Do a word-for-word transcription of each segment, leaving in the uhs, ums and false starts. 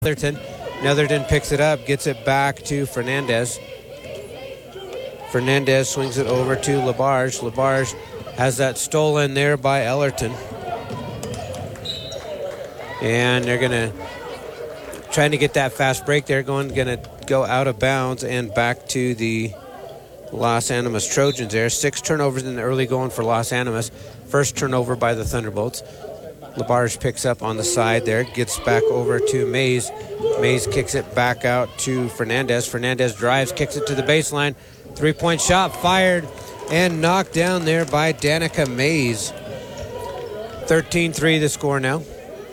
Netherton. Netherton picks it up, gets it back to Fernandez. Fernandez swings it over to Labarge. Labarge has that stolen there by Ellerton. And they're going to, trying to get that fast break there, going, going to go out of bounds and back to the Los Animas Trojans there. Six turnovers in the early going for Los Animas. First turnover by the Thunderbolts. Labarge picks up on the side there, gets back over to Mays. Mays kicks it back out to Fernandez. Fernandez drives, kicks it to the baseline. Three-point shot fired and knocked down there by Danica Mays. thirteen three the score now.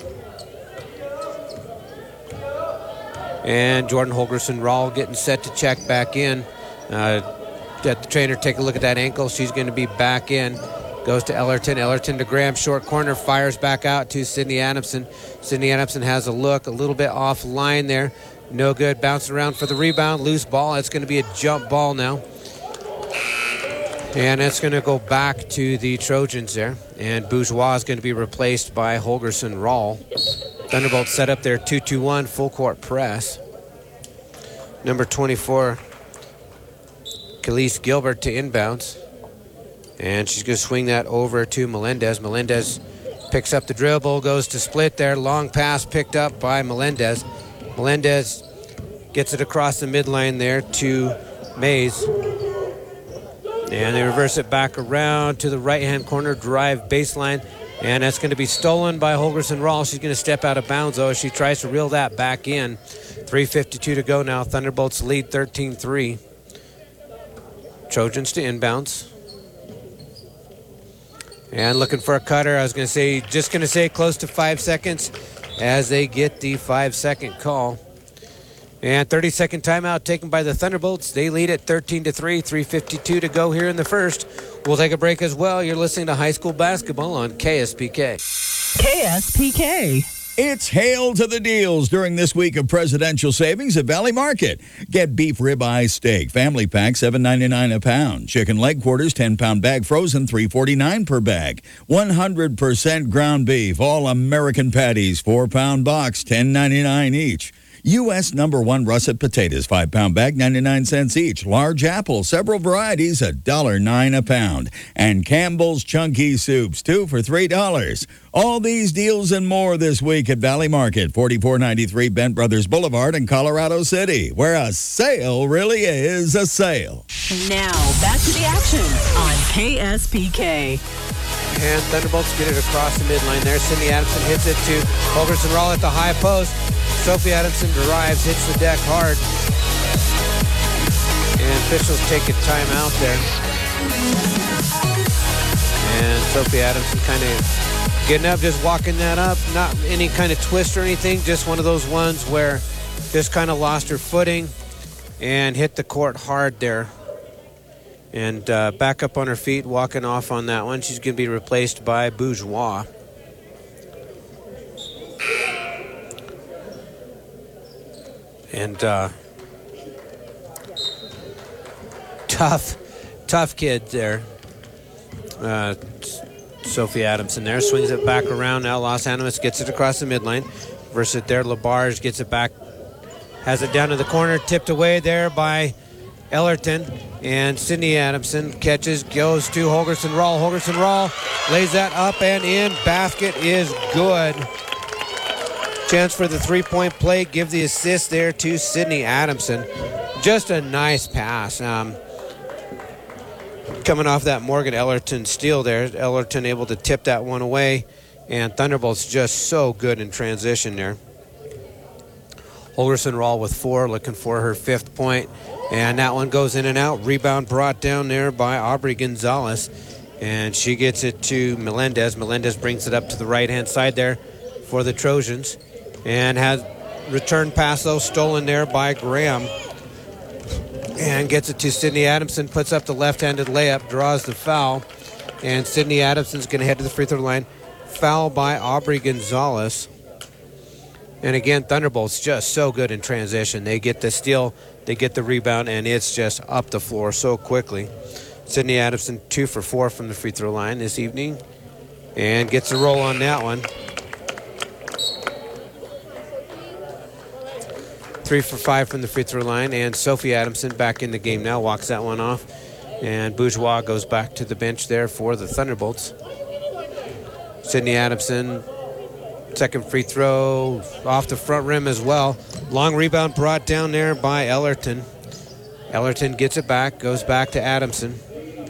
And Jordan Holgerson Rawl getting set to check back in. Uh, let the trainer take a look at that ankle. She's going to be back in. Goes to Ellerton. Ellerton to Graham. Short corner. Fires back out to Sydney Adamson. Sydney Adamson has a look. A little bit off line there. No good. Bouncing around for the rebound. Loose ball. It's going to be a jump ball now. And it's going to go back to the Trojans there. And Bourgeois is going to be replaced by Holgerson Rawl. Thunderbolts set up their two two one full court press. Number twenty-four, Khalees Gilbert to inbounds. And she's going to swing that over to Melendez. Melendez picks up the dribble, goes to split there. Long pass picked up by Melendez. Melendez gets it across the midline there to Mays. And they reverse it back around to the right-hand corner, drive baseline. And that's going to be stolen by Holgerson Rawl. She's going to step out of bounds, though, as she tries to reel that back in. three fifty-two to go now. Thunderbolts lead thirteen three. Trojans to inbounds. And looking for a cutter. I was going to say, just going to say close to five seconds as they get the five-second call. And thirty-second timeout taken by the Thunderbolts. They lead at thirteen to three, three fifty-two to go here in the first. We'll take a break as well. You're listening to high school basketball on K S P K. K S P K. It's hail to the deals during this week of presidential savings at Valley Market. Get beef ribeye steak, family pack, seven ninety-nine a pound. Chicken leg quarters, ten-pound bag frozen, three forty-nine per bag. one hundred percent ground beef, all American patties, four-pound box, ten ninety-nine each. U S number one russet potatoes, five-pound bag, ninety-nine cents each. Large apple, several varieties, one dollar and nine cents a pound. And Campbell's Chunky Soups, two for three dollars. All these deals and more this week at Valley Market, forty-four ninety-three Bent Brothers Boulevard in Colorado City, where a sale really is a sale. Now, back to the action on K S P K. And Thunderbolts get it across the midline there. Sydney Adamson hits it to Holgerson Rawl at the high post. Sophie Adamson drives, hits the deck hard. And officials take a timeout there. And Sophie Adamson kind of getting up, just walking that up. Not any kind of twist or anything, just one of those ones where just kind of lost her footing and hit the court hard there. And uh, back up on her feet, walking off on that one. She's going to be replaced by Bourgeois. And uh, tough, tough kid there. Uh, Sophie Adamson there swings it back around. Now Los Animas gets it across the midline. Versus it there. Labarge gets it back. Has it down to the corner. Tipped away there by Ellerton. And Sydney Adamson catches, goes to Holgerson Rawl. Holgerson Rawl lays that up and in. Basket is good. Chance for the three-point play. Give the assist there to Sydney Adamson. Just a nice pass. Um, coming off that Morgan Ellerton steal there. Ellerton able to tip that one away. And Thunderbolt's just so good in transition there. Holgerson Rawl with four, looking for her fifth point. And that one goes in and out. Rebound brought down there by Aubrey Gonzalez. And she gets it to Melendez. Melendez brings it up to the right-hand side there for the Trojans. And has return pass, though, stolen there by Graham. And gets it to Sydney Adamson. Puts up the left-handed layup, draws the foul. And Sydney Adamson's going to head to the free throw line. Foul by Aubrey Gonzalez. And again, Thunderbolt's just so good in transition. They get the steal, they get the rebound, and it's just up the floor so quickly. Sydney Adamson, two for four from the free throw line this evening. And gets a roll on that one. Three for five from the free throw line. And Sophie Adamson back in the game now, walks that one off. And Bourgeois goes back to the bench there for the Thunderbolts. Sydney Adamson, second free throw off the front rim as well. Long rebound brought down there by Ellerton. Ellerton gets it back, goes back to Adamson.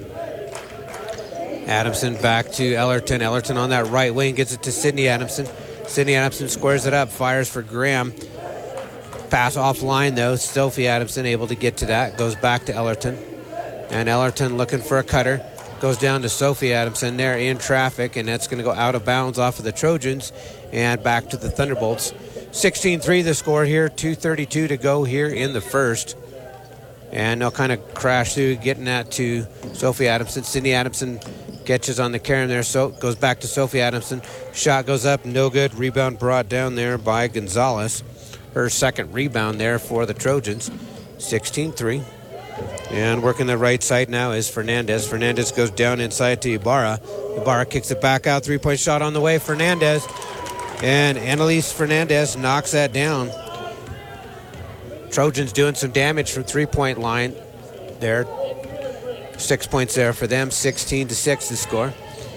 Adamson back to Ellerton. Ellerton on that right wing gets it to Sydney Adamson. Sydney Adamson squares it up, fires for Graham. Pass offline though. Sophie Adamson able to get to that. Goes back to Ellerton. And Ellerton looking for a cutter. Goes down to Sophie Adamson there in traffic, and that's going to go out of bounds off of the Trojans and back to the Thunderbolts. sixteen three the score here, two thirty-two to go here in the first. And they'll kind of crash through, getting that to Sophie Adamson. Sydney Adamson catches on the carom there, so goes back to Sophie Adamson. Shot goes up, no good. Rebound brought down there by Gonzalez. Her second rebound there for the Trojans. sixteen three. And working the right side now is Fernandez. Fernandez goes down inside to Ibarra. Ibarra kicks it back out. Three-point shot on the way. Fernandez. And Annalise Fernandez knocks that down. Trojans doing some damage from three-point line there. Six points there for them. sixteen to six the score.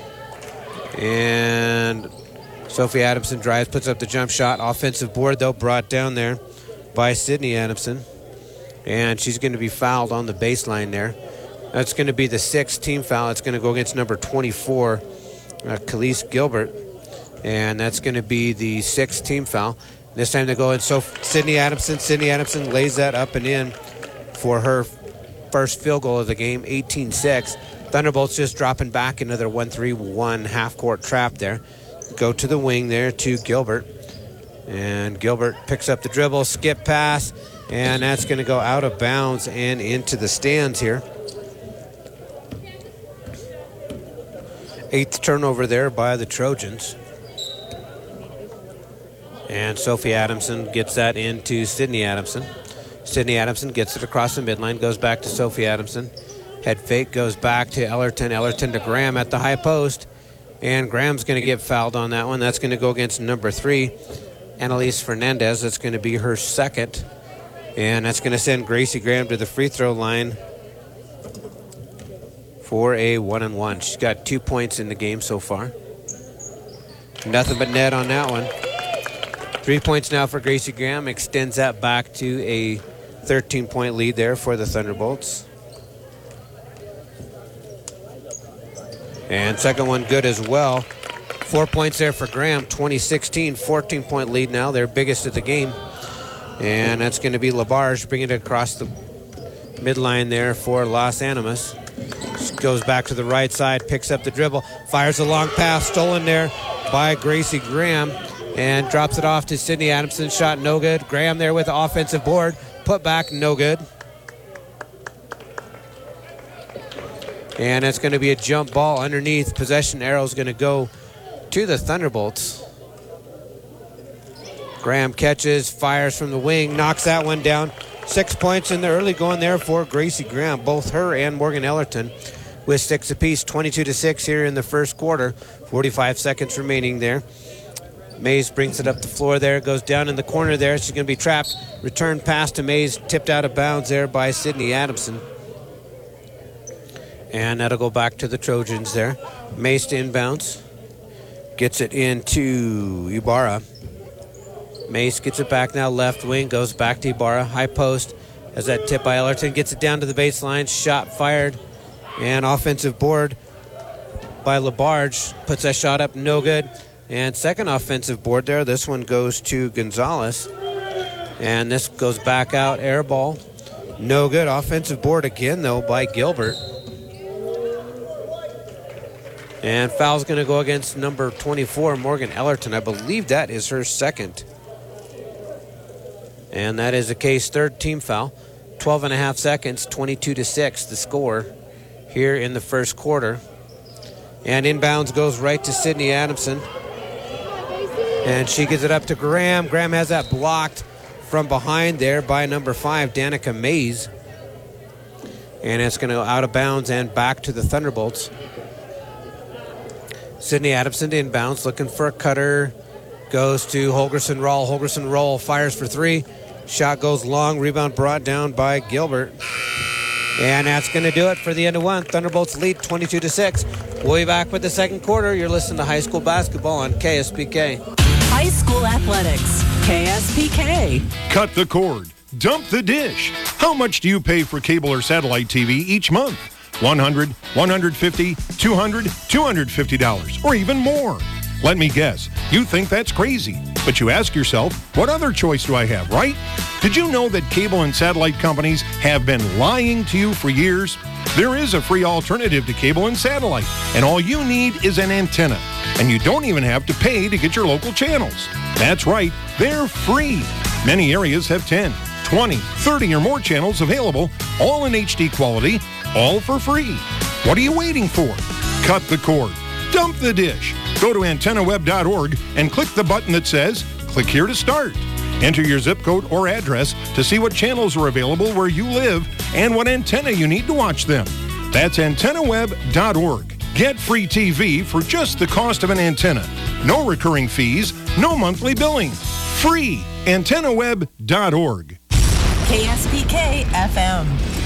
And Sophie Adamson drives, puts up the jump shot. Offensive board, though, brought down there by Sydney Adamson. And she's going to be fouled on the baseline there. That's going to be the sixth team foul. It's going to go against number twenty-four, uh, Khalees Gilbert. And that's going to be the sixth team foul. This time they go in. So Sydney Adamson. Sydney Adamson lays that up and in for her first field goal of the game, eighteen six. Thunderbolts just dropping back into their one three one half-court trap there. Go to the wing there to Gilbert. And Gilbert picks up the dribble, skip pass, and that's going to go out of bounds and into the stands here. Eighth turnover there by the Trojans. And Sophie Adamson gets that into Sydney Adamson. Sydney Adamson gets it across the midline, goes back to Sophie Adamson. Head fake goes back to Ellerton. Ellerton to Graham at the high post. And Graham's going to get fouled on that one. That's going to go against number three, Annalise Fernandez. That's going to be her second. And that's going to send Gracie Graham to the free throw line for a one and one. She's got two points in the game so far. Nothing but net on that one. Three points now for Gracie Graham. Extends that back to a thirteen-point lead there for the Thunderbolts. And second one good as well. Four points there for Graham. twenty sixteen, fourteen-point lead now. Their biggest of the game. And that's going to be Labarge bringing it across the midline there for Los Animas. Goes back to the right side, picks up the dribble, fires a long pass, stolen there by Gracie Graham, and drops it off to Sydney Adamson. Shot no good. Graham there with the offensive board. Put back, no good. And it's going to be a jump ball underneath. Possession arrow is going to go to the Thunderbolts. Graham catches, fires from the wing, knocks that one down. Six points in the early going there for Gracie Graham. Both her and Morgan Ellerton with six apiece. twenty-two to six here in the first quarter. forty-five seconds remaining there. Mays brings it up the floor there, goes down in the corner there. She's going to be trapped. Return pass to Mays, tipped out of bounds there by Sydney Adamson. And that'll go back to the Trojans there. Mays to inbounds. Gets it into Ibarra. Mace gets it back now, left wing, goes back to Ibarra. High post as that tip by Ellerton. Gets it down to the baseline. Shot fired. And offensive board by Labarge. Puts that shot up, no good. And second offensive board there. This one goes to Gonzalez. And this goes back out, air ball. No good. Offensive board again, though, by Gilbert. And foul's going to go against number twenty-four, Morgan Ellerton. I believe that is her second. And that is the case, third team foul. twelve and a half seconds, twenty-two to six, the score here in the first quarter. And inbounds goes right to Sydney Adamson. And she gives it up to Graham. Graham has that blocked from behind there by number five, Danica Mays. And it's going to go out of bounds and back to the Thunderbolts. Sydney Adamson to inbounds, looking for a cutter. Goes to Holgerson Roll. Holgerson Roll fires for three. Shot goes long. Rebound brought down by Gilbert. And that's going to do it for the end of one. Thunderbolts lead twenty-two to six. We'll be back with the second quarter. You're listening to high school basketball on K S P K. High school athletics, K S P K. Cut the cord. Dump the dish. How much do you pay for cable or satellite T V each month? one hundred dollars, one hundred fifty dollars, two hundred dollars, two hundred fifty dollars, or even more. Let me guess, you think that's crazy. But you ask yourself, what other choice do I have, right? Did you know that cable and satellite companies have been lying to you for years? There is a free alternative to cable and satellite, and all you need is an antenna. And you don't even have to pay to get your local channels. That's right, they're free. Many areas have ten, twenty, thirty or more channels available, all in H D quality, all for free. What are you waiting for? Cut the cord. Dump the dish. Go to antenna web dot org and click the button that says, click here to start. Enter your zip code or address to see what channels are available where you live and what antenna you need to watch them. That's antenna web dot org. Get free T V for just the cost of an antenna. No recurring fees, no monthly billing. Free. antenna web dot org. K S P K F M.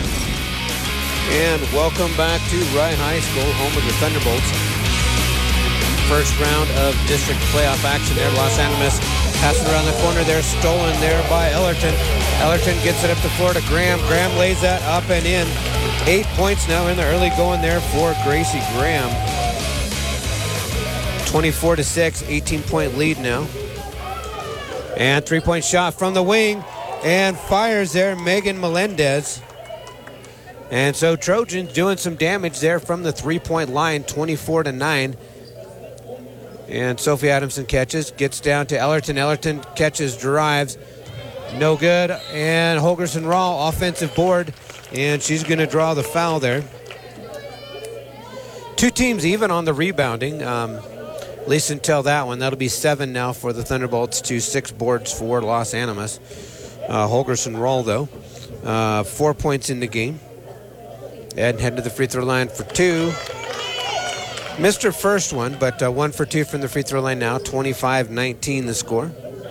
And welcome back to Ryan High School, home of the Thunderbolts. First round of district playoff action there. Los Animas passing around the corner there, stolen there by Ellerton. Ellerton gets it up the floor to Graham. Graham lays that up and in. Eight points now in the early going there for Gracie Graham. twenty-four to six, eighteen-point lead now. And three-point shot from the wing. And fires there, Megan Melendez. And so Trojans doing some damage there from the three-point line, twenty-four to nine. And Sophie Adamson catches, gets down to Ellerton. Ellerton catches, drives, no good. And Holgerson Rawl, offensive board, and she's going to draw the foul there. Two teams even on the rebounding, um, at least until that one. That'll be seven now for the Thunderbolts to six boards for Los Animas. Uh, Holgerson Rawl, though, uh, four points in the game. And head to the free throw line for two. Missed her first one, but uh, one for two from the free throw line now. twenty-five nineteen the score.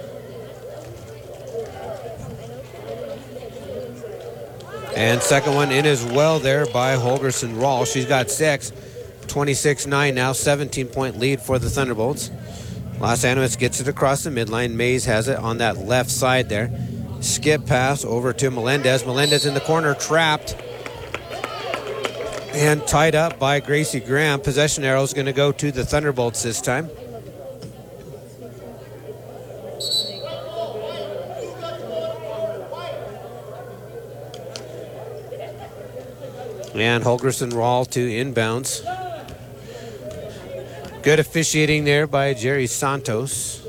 And second one in as well there by Holgerson Rawl. She's got six. twenty-six nine now, seventeen-point lead for the Thunderbolts. Los Animas gets it across the midline. Mays has it on that left side there. Skip pass over to Melendez. Melendez in the corner, trapped. And tied up by Gracie Graham. Possession arrow is going to go to the Thunderbolts this time. And Holgerson Rawl to inbounds. Good officiating there by Jerry Santos.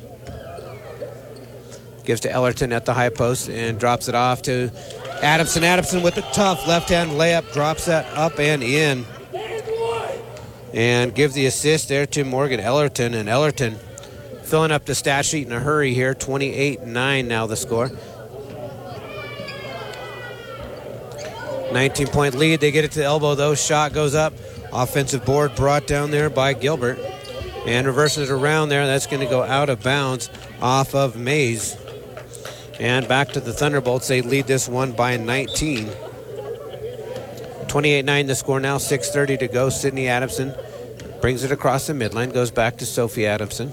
Gives to Ellerton at the high post and drops it off to Adamson. Adamson with a tough left-hand layup, drops that up and in. And give the assist there to Morgan Ellerton. And Ellerton filling up the stat sheet in a hurry here. twenty-eight nine now the score. nineteen-point lead. They get it to the elbow, though. Shot goes up. Offensive board brought down there by Gilbert. And reverses it around there. That's going to go out of bounds off of Mays. And back to the Thunderbolts. They lead this one by nineteen. twenty-eight nine the score now. six thirty to go. Sydney Adamson brings it across the midline. Goes back to Sophie Adamson.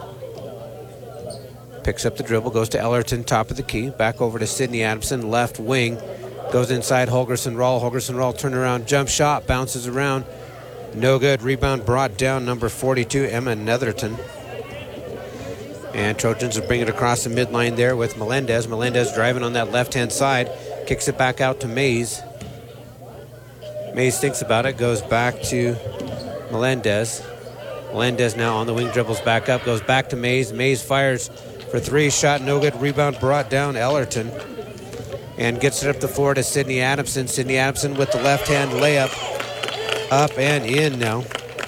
Picks up the dribble. Goes to Ellerton, top of the key. Back over to Sydney Adamson, left wing. Goes inside Holgerson Rawl. Holgerson Rawl turnaround jump shot. Bounces around. No good. Rebound brought down. Number forty-two, Emma Netherton. And Trojans will bring it across the midline there with Melendez. Melendez driving on that left-hand side. Kicks it back out to Mays. Mays thinks about it. Goes back to Melendez. Melendez now on the wing, dribbles back up. Goes back to Mays. Mays fires for three. Shot no good. Rebound brought down Ellerton. And gets it up the floor to Sydney Adamson. Sydney Adamson with the left-hand layup. Up and in now.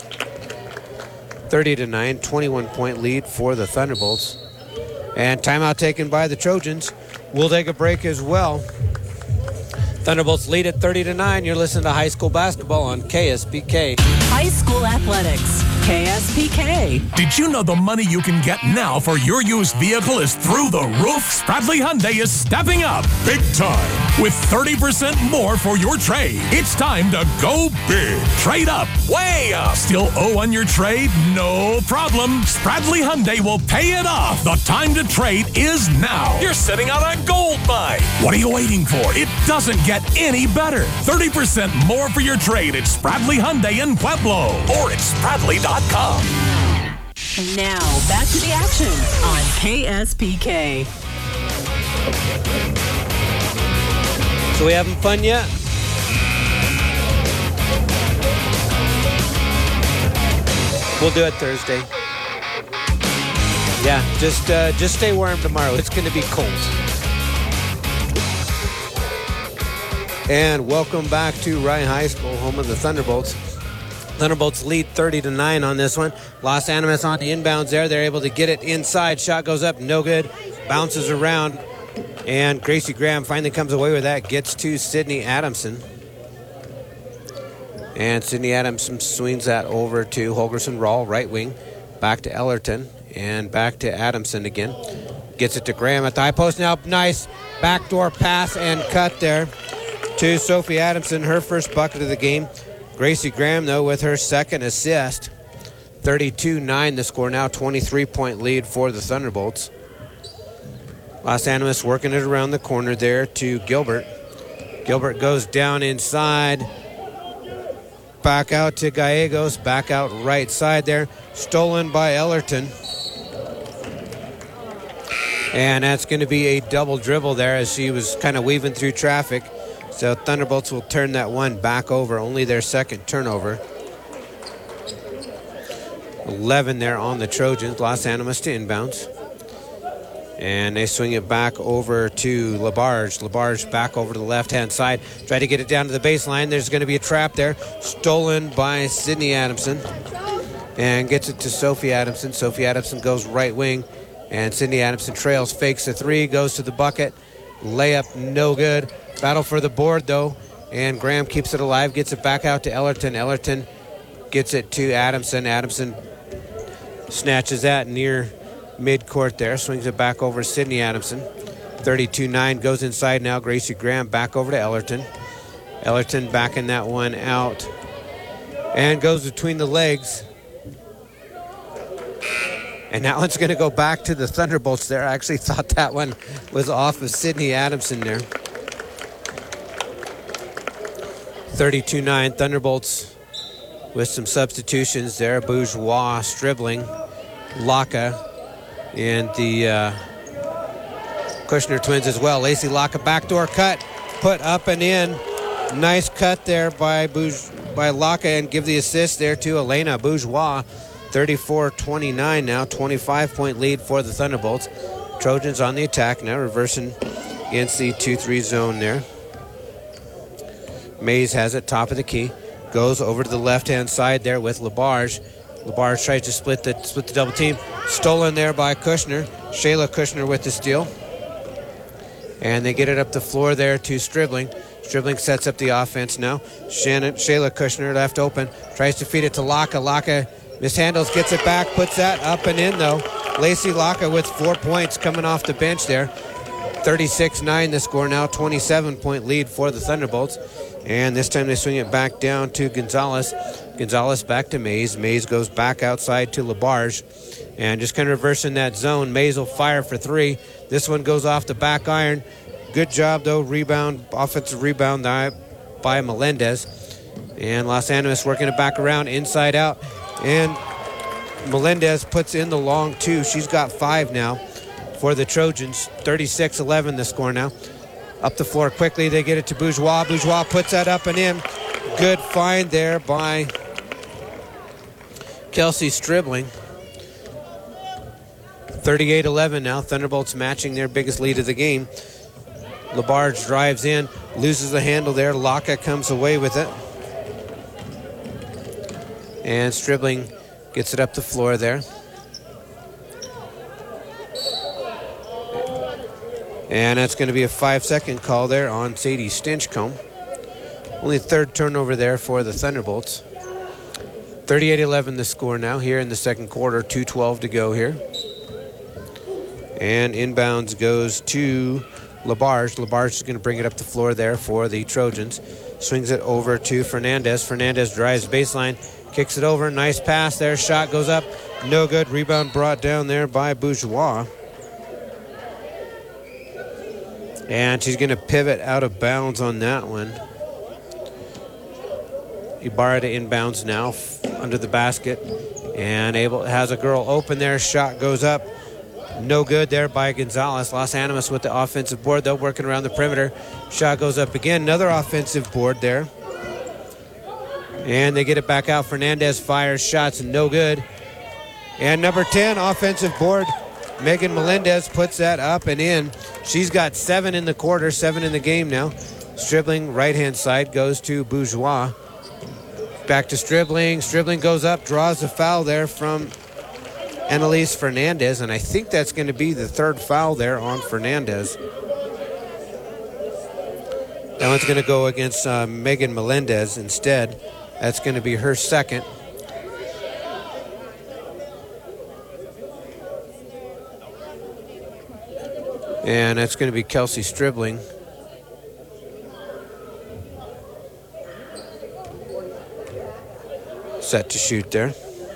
thirty to nine, twenty-one-point lead for the Thunderbolts. And timeout taken by the Trojans. We'll take a break as well. Thunderbolts lead at thirty to nine. You're listening to high school basketball on K S P K. High school athletics, K S P K. Did you know the money you can get now for your used vehicle is through the roof? Spradley Hyundai is stepping up big time with thirty percent more for your trade. It's time to go big. Trade up, way up. Still owe on your trade? No problem. Spradley Hyundai will pay it off. The time to trade is now. You're sitting on a gold mine. What are you waiting for? It doesn't get any better. thirty percent more for your trade at Spradley Hyundai in Pueblo or at Spradley dot com. Now, back to the action on K S P K. So we having fun yet? We'll do it Thursday. Yeah, just uh, just stay warm tomorrow. It's going to be cold. And welcome back to Rye High School, home of the Thunderbolts. Thunderbolts lead thirty to nine on this one. Los Animas on the inbounds there. They're able to get it inside. Shot goes up, no good. Bounces around. And Gracie Graham finally comes away with that. Gets to Sydney Adamson. And Sydney Adamson swings that over to Holgerson Rawl, right wing. Back to Ellerton. And back to Adamson again. Gets it to Graham at the high post now. Nice backdoor pass and cut there to Sophie Adamson, her first bucket of the game. Gracie Graham, though, with her second assist. thirty-two nine the score now, twenty-three point lead for the Thunderbolts. Los Animas working it around the corner there to Gilbert. Gilbert goes down inside. Back out to Gallegos, back out right side there. Stolen by Ellerton. And that's going to be a double dribble there as she was kind of weaving through traffic. So Thunderbolts will turn that one back over, only their second turnover. eleven there on the Trojans. Los Animas to inbounds. And they swing it back over to LaBarge. LaBarge back over to the left-hand side. Try to get it down to the baseline. There's going to be a trap there. Stolen by Sydney Adamson. And gets it to Sophie Adamson. Sophie Adamson goes right wing. And Sydney Adamson trails, fakes a three, goes to the bucket. Layup no good. Battle for the board, though. And Graham keeps it alive, gets it back out to Ellerton. Ellerton gets it to Adamson. Adamson snatches that near midcourt there. Swings it back over to Sydney Adamson. thirty-two nine goes inside now. Gracie Graham back over to Ellerton. Ellerton backing that one out. And goes between the legs. And that one's going to go back to the Thunderbolts there. I actually thought that one was off of Sydney Adamson there. thirty-two nine Thunderbolts with some substitutions there. Bourgeois, Stribling, Laka, and the uh, Kushner twins as well. Lacey Laka backdoor cut, put up and in. Nice cut there by Bourge- by Laka, and give the assist there to Elena Bourgeois. thirty-four twenty-nine now, twenty-five point lead for the Thunderbolts. Trojans on the attack now, reversing against the two three zone there. Mays has it, top of the key. Goes over to the left-hand side there with LaBarge. LaBarge tries to split the split the double team. Stolen there by Kushner. Shayla Kushner with the steal. And they get it up the floor there to Stribling. Stribling sets up the offense now. Shannon, Shayla Kushner left open. Tries to feed it to Laka. Laka mishandles, gets it back, puts that up and in though. Lacey Laka with four points coming off the bench there. thirty-six nine the score now, twenty-seven point lead for the Thunderbolts. And this time they swing it back down to Gonzalez. Gonzalez back to Mays. Mays goes back outside to LaBarge. And just kind of reversing that zone. Mays will fire for three. This one goes off the back iron. Good job though, rebound, offensive rebound by Melendez. And Los Animas working it back around, inside out. And Melendez puts in the long two. She's got five now for the Trojans. thirty-six eleven the score now. Up the floor quickly, they get it to Bourgeois. Bourgeois puts that up and in. Good find there by Kelsey Stribling. thirty-eight eleven now. Thunderbolts matching their biggest lead of the game. LaBarge drives in, loses the handle there. Laka comes away with it. And Stribling gets it up the floor there. And that's going to be a five-second call there on Sadie Stinchcomb. Only third turnover there for the Thunderbolts. thirty-eight eleven the score now here in the second quarter. two twelve to go here. And inbounds goes to Labarge. Labarge is going to bring it up the floor there for the Trojans. Swings it over to Fernandez. Fernandez drives baseline, kicks it over. Nice pass there. Shot goes up. No good. Rebound brought down there by Bourgeois. And she's going to pivot out of bounds on that one. Ibarra to inbounds now under the basket. And able has a girl open there. Shot goes up. No good there by Gonzalez. Los Animas with the offensive board, though, working around the perimeter. Shot goes up again. Another offensive board there. And they get it back out. Fernandez fires. Shots no good. And number ten, offensive board. Megan Melendez puts that up and in. She's got seven in the quarter, seven in the game now. Stribling, right-hand side, goes to Bourgeois. Back to Stribling. Stribling goes up, draws a foul there from Annalise Fernandez, and I think that's going to be the third foul there on Fernandez. That one's going to go against uh, Megan Melendez instead. That's going to be her second. And that's going to be Kelsey Stribling. Set to shoot there.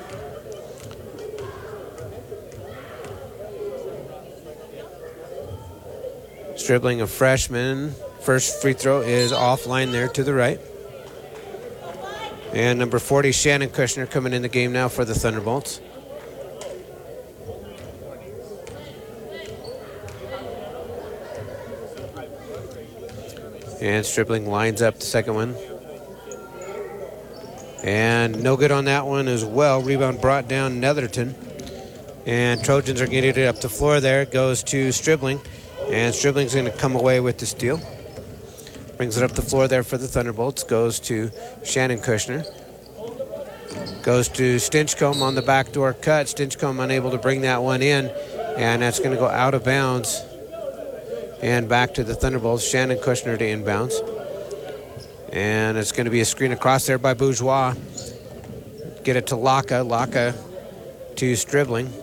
Stribling, a freshman. First free throw is offline there to the right. And number forty, Shannon Kushner, coming in the game now for the Thunderbolts. And Stribling lines up the second one. And no good on that one as well. Rebound brought down Netherton. And Trojans are getting it up the floor there. It goes to Stribling. And Stribling's going to come away with the steal. Brings it up the floor there for the Thunderbolts. Goes to Shannon Kushner. Goes to Stinchcomb on the backdoor cut. Stinchcomb unable to bring that one in. And that's going to go out of bounds. And back to the Thunderbolts. Shannon Kushner to inbounds. And it's going to be a screen across there by Bourgeois. Get it to Laka. Laka to Stribling.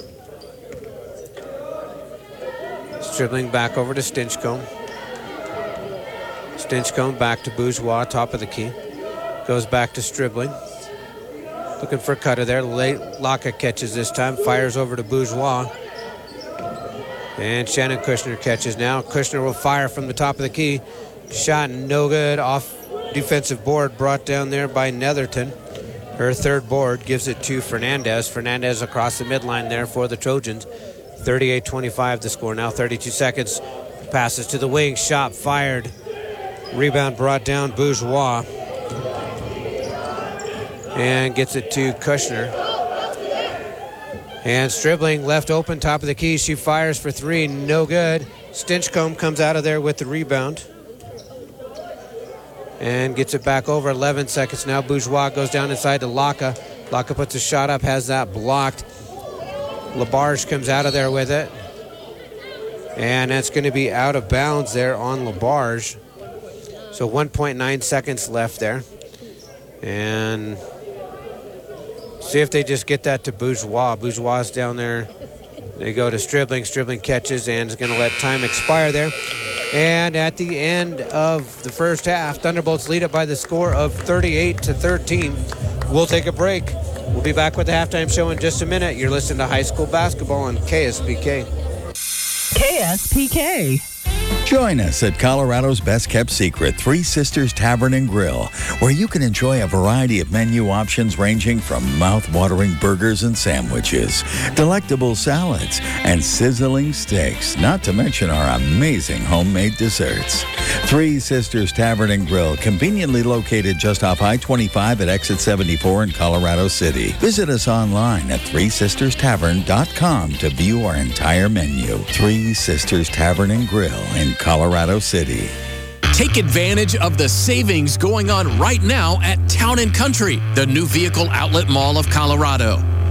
Stribling back over to Stinchcomb. Stinchcomb back to Bourgeois, top of the key. Goes back to Stribling. Looking for a cutter there. Late Laka catches this time. Fires over to Bourgeois. And Shannon Kushner catches now. Kushner will fire from the top of the key. Shot no good. Off defensive board brought down there by Netherton. Her third board gives it to Fernandez. Fernandez across the midline there for the Trojans. thirty-eight twenty-five the score now. thirty-two seconds. Passes to the wing. Shot fired. Rebound brought down Bourgeois. And gets it to Kushner. And Stribling left open, top of the key. She fires for three. No good. Stinchcomb comes out of there with the rebound. And gets it back over. eleven seconds now. Bourgeois goes down inside to Laka. Laka puts a shot up, has that blocked. Labarge comes out of there with it. And that's going to be out of bounds there on Labarge. So one point nine seconds left there. And see if they just get that to Bourgeois. Bourgeois is down there. They go to Stribling. Stribling catches and is going to let time expire there. And at the end of the first half, Thunderbolts lead it by the score of thirty-eight to thirteen. We'll take a break. We'll be back with the halftime show in just a minute. You're listening to high school basketball on K S P K. K S P K. Join us at Colorado's best-kept secret, Three Sisters Tavern and Grill, where you can enjoy a variety of menu options ranging from mouth-watering burgers and sandwiches, delectable salads, and sizzling steaks, not to mention our amazing homemade desserts. Three Sisters Tavern and Grill, conveniently located just off I twenty-five at exit seventy-four in Colorado City. Visit us online at three sisters tavern dot com to view our entire menu. Three Sisters Tavern and Grill in Colorado City. Take advantage of the savings going on right now at Town and Country, the new vehicle outlet mall of Colorado.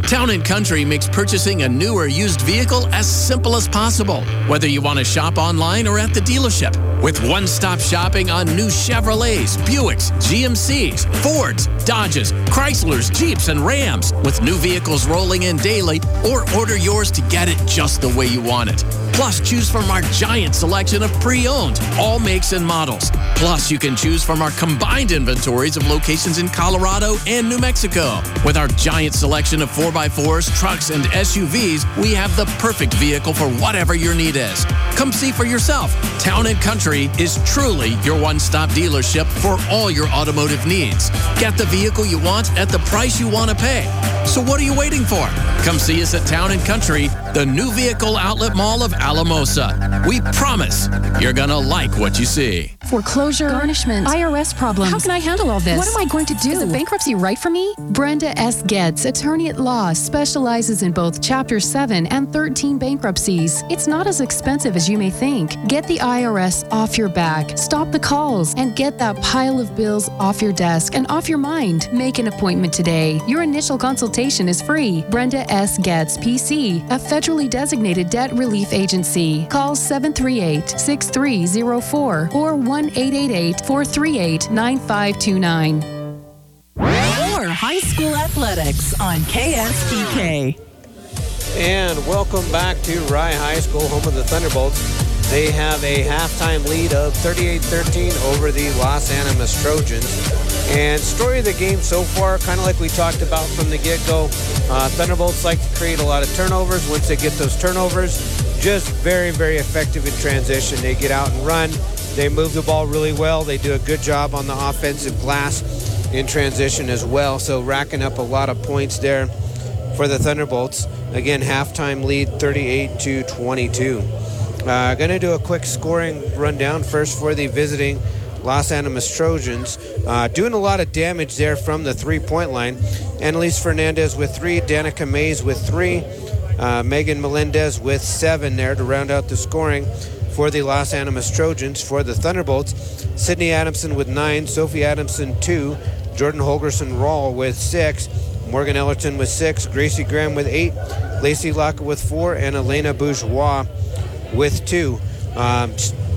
Town and Country makes purchasing a new or used vehicle as simple as possible, whether you want to shop online or at the dealership. With one-stop shopping on new Chevrolets, Buicks, G M Cs, Fords, Dodges, Chryslers, Jeeps, and Rams, with new vehicles rolling in daily, or order yours to get it just the way you want it. Plus, choose from our giant selection of pre-owned, all makes and models. Plus, you can choose from our combined inventories of locations in Colorado and New Mexico. With our giant selection of four by fours, trucks, and S U Vs, we have the perfect vehicle for whatever your need is. Come see for yourself. Town and Country is truly your one-stop dealership for all your automotive needs. Get the vehicle you want at the price you want to pay. So what are you waiting for? Come see us at Town and Country, the new vehicle outlet mall of Alamosa. We promise you're going to like what you see. Foreclosure, garnishment, I R S problems. How can I handle all this? What am I going to do? Is a bankruptcy right for me? Brenda S. Getz, attorney at law, specializes in both Chapter seven and thirteen bankruptcies. It's not as expensive as you may think. Get the I R S off your back, stop the calls, and get that pile of bills off your desk and off your mind. Make an appointment today. Your initial consultation is free. Brenda S. Getz, P C, a federally designated debt relief agency. Call seven three eight, six three zero four or one eight eight eight, four three eight, nine five two nine. More high school athletics on K S P K. And welcome back to Rye High School, home of the Thunderbolts. They have a halftime lead of thirty-eight thirteen over the Los Animas Trojans. And story of the game so far, kind of like we talked about from the get-go, uh, Thunderbolts like to create a lot of turnovers. Once they get those turnovers, just very, very effective in transition. They get out and run. They move the ball really well. They do a good job on the offensive glass in transition as well. So racking up a lot of points there for the Thunderbolts. Again, halftime lead thirty-eight to twenty-two. Uh, going to do a quick scoring rundown first for the visiting Los Animas Trojans. Uh, doing a lot of damage there from the three-point line. Annalise Fernandez with three, Danica Mays with three, uh, Megan Melendez with seven there to round out the scoring for the Los Animas Trojans. For the Thunderbolts, Sydney Adamson with nine, Sophie Adamson two, Jordan Holgerson-Rawl with six, Morgan Ellerton with six, Gracie Graham with eight, Lacey Locker with four, and Elena Bourgeois with two. Um,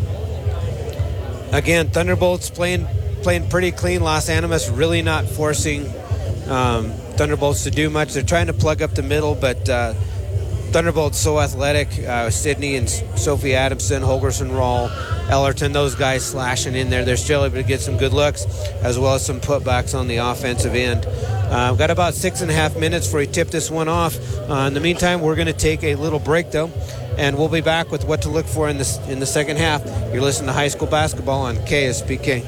again, Thunderbolts playing playing pretty clean. Los Animas really not forcing um, Thunderbolts to do much. They're trying to plug up the middle, but uh, Thunderbolts so athletic. Uh, Sydney and Sophie Adamson, Holgerson-Rawl, Ellerton, those guys slashing in there. They're still able to get some good looks as well as some putbacks on the offensive end. Uh, we've got about six and a half minutes before we tip this one off. Uh, in the meantime, we're going to take a little break, though, and we'll be back with what to look for in the, in the second half. You're listening to High School Basketball on K S P K.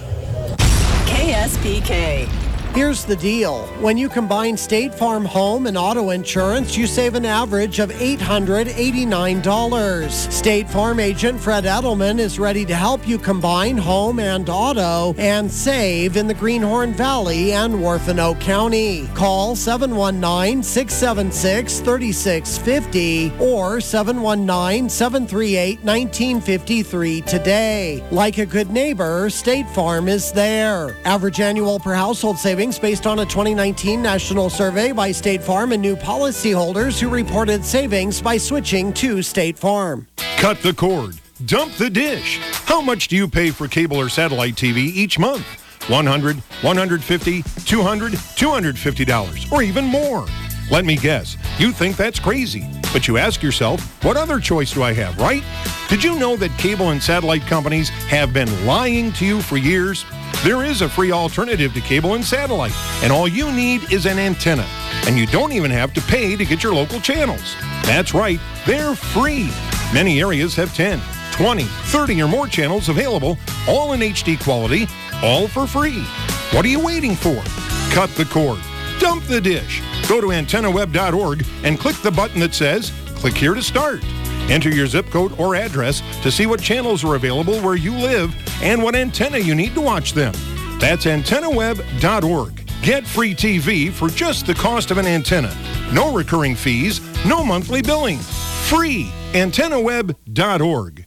K S P K. Here's the deal. When you combine State Farm home and auto insurance, you save an average of eight hundred eighty-nine dollars. State Farm agent Fred Edelman is ready to help you combine home and auto and save in the Greenhorn Valley and Warfano County. Call seven one nine, six seven six, three six five zero or seven one nine, seven three eight, one nine five three today. Like a good neighbor, State Farm is there. Average annual per household savings based on a twenty nineteen national survey by State Farm and new policyholders who reported savings by switching to State Farm. Cut the cord. Dump the dish. How much do you pay for cable or satellite T V each month? one hundred dollars, one hundred fifty dollars, two hundred dollars, two hundred fifty dollars, or even more. Let me guess, you think that's crazy. But you ask yourself, what other choice do I have, right? Did you know that cable and satellite companies have been lying to you for years? There is a free alternative to cable and satellite, and all you need is an antenna. And you don't even have to pay to get your local channels. That's right, they're free. Many areas have ten, twenty, thirty or more channels available, all in H D quality, all for free. What are you waiting for? Cut the cord. Dump the dish. Go to antenna web dot org and click the button that says, click here to start. Enter your zip code or address to see what channels are available where you live and what antenna you need to watch them. That's antenna web dot org. Get free T V for just the cost of an antenna. No recurring fees, no monthly billing. Free. antenna web dot org. Hi,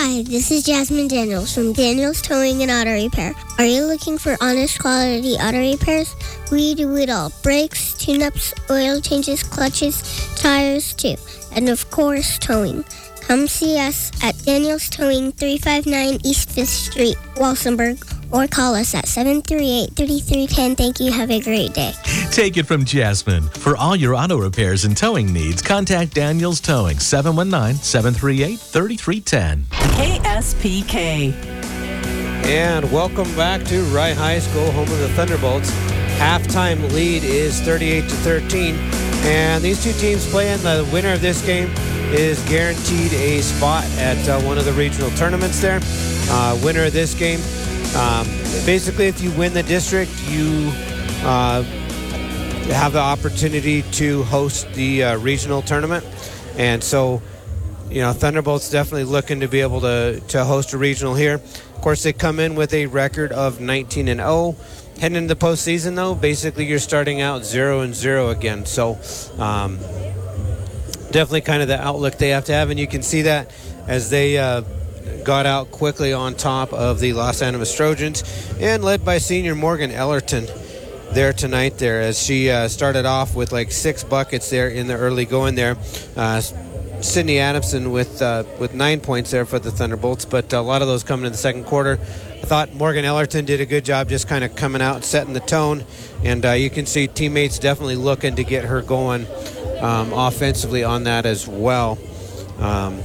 Hi, this is Jasmine Daniels from Daniels Towing and Auto Repair. Are you looking for honest quality auto repairs? We do it all. Brakes, tune-ups, oil changes, clutches, tires too. And of course, towing. Come see us at Daniels Towing, three five nine East fifth Street, Walsenburg, or call us at seven three eight, three three one zero. Thank you. Have a great day. Take it from Jasmine. For all your auto repairs and towing needs, contact Daniels Towing, seven one nine, seven three eight, three three one zero. K S P K. And welcome back to Wright High School, home of the Thunderbolts. Halftime lead is thirty-eight to thirteen. And these two teams playing, the winner of this game is guaranteed a spot at uh, one of the regional tournaments there. Uh, winner of this game, um, basically if you win the district, you uh, have the opportunity to host the uh, regional tournament. And so, you know, Thunderbolts definitely looking to be able to, to host a regional here. Of course, they come in with a record of nineteen and oh. Heading into the postseason, though, basically you're starting out zero and zero again. So um, definitely kind of the outlook they have to have, and you can see that as they uh, got out quickly on top of the Los Animas Trojans, and led by senior Morgan Ellerton there tonight there, as she uh, started off with like six buckets there in the early going there. Uh, Sydney Adamson with uh, with nine points there for the Thunderbolts, but a lot of those coming in the second quarter. I thought Morgan Ellerton did a good job just kind of coming out, setting the tone, and uh, you can see teammates definitely looking to get her going um, offensively on that as well. Um,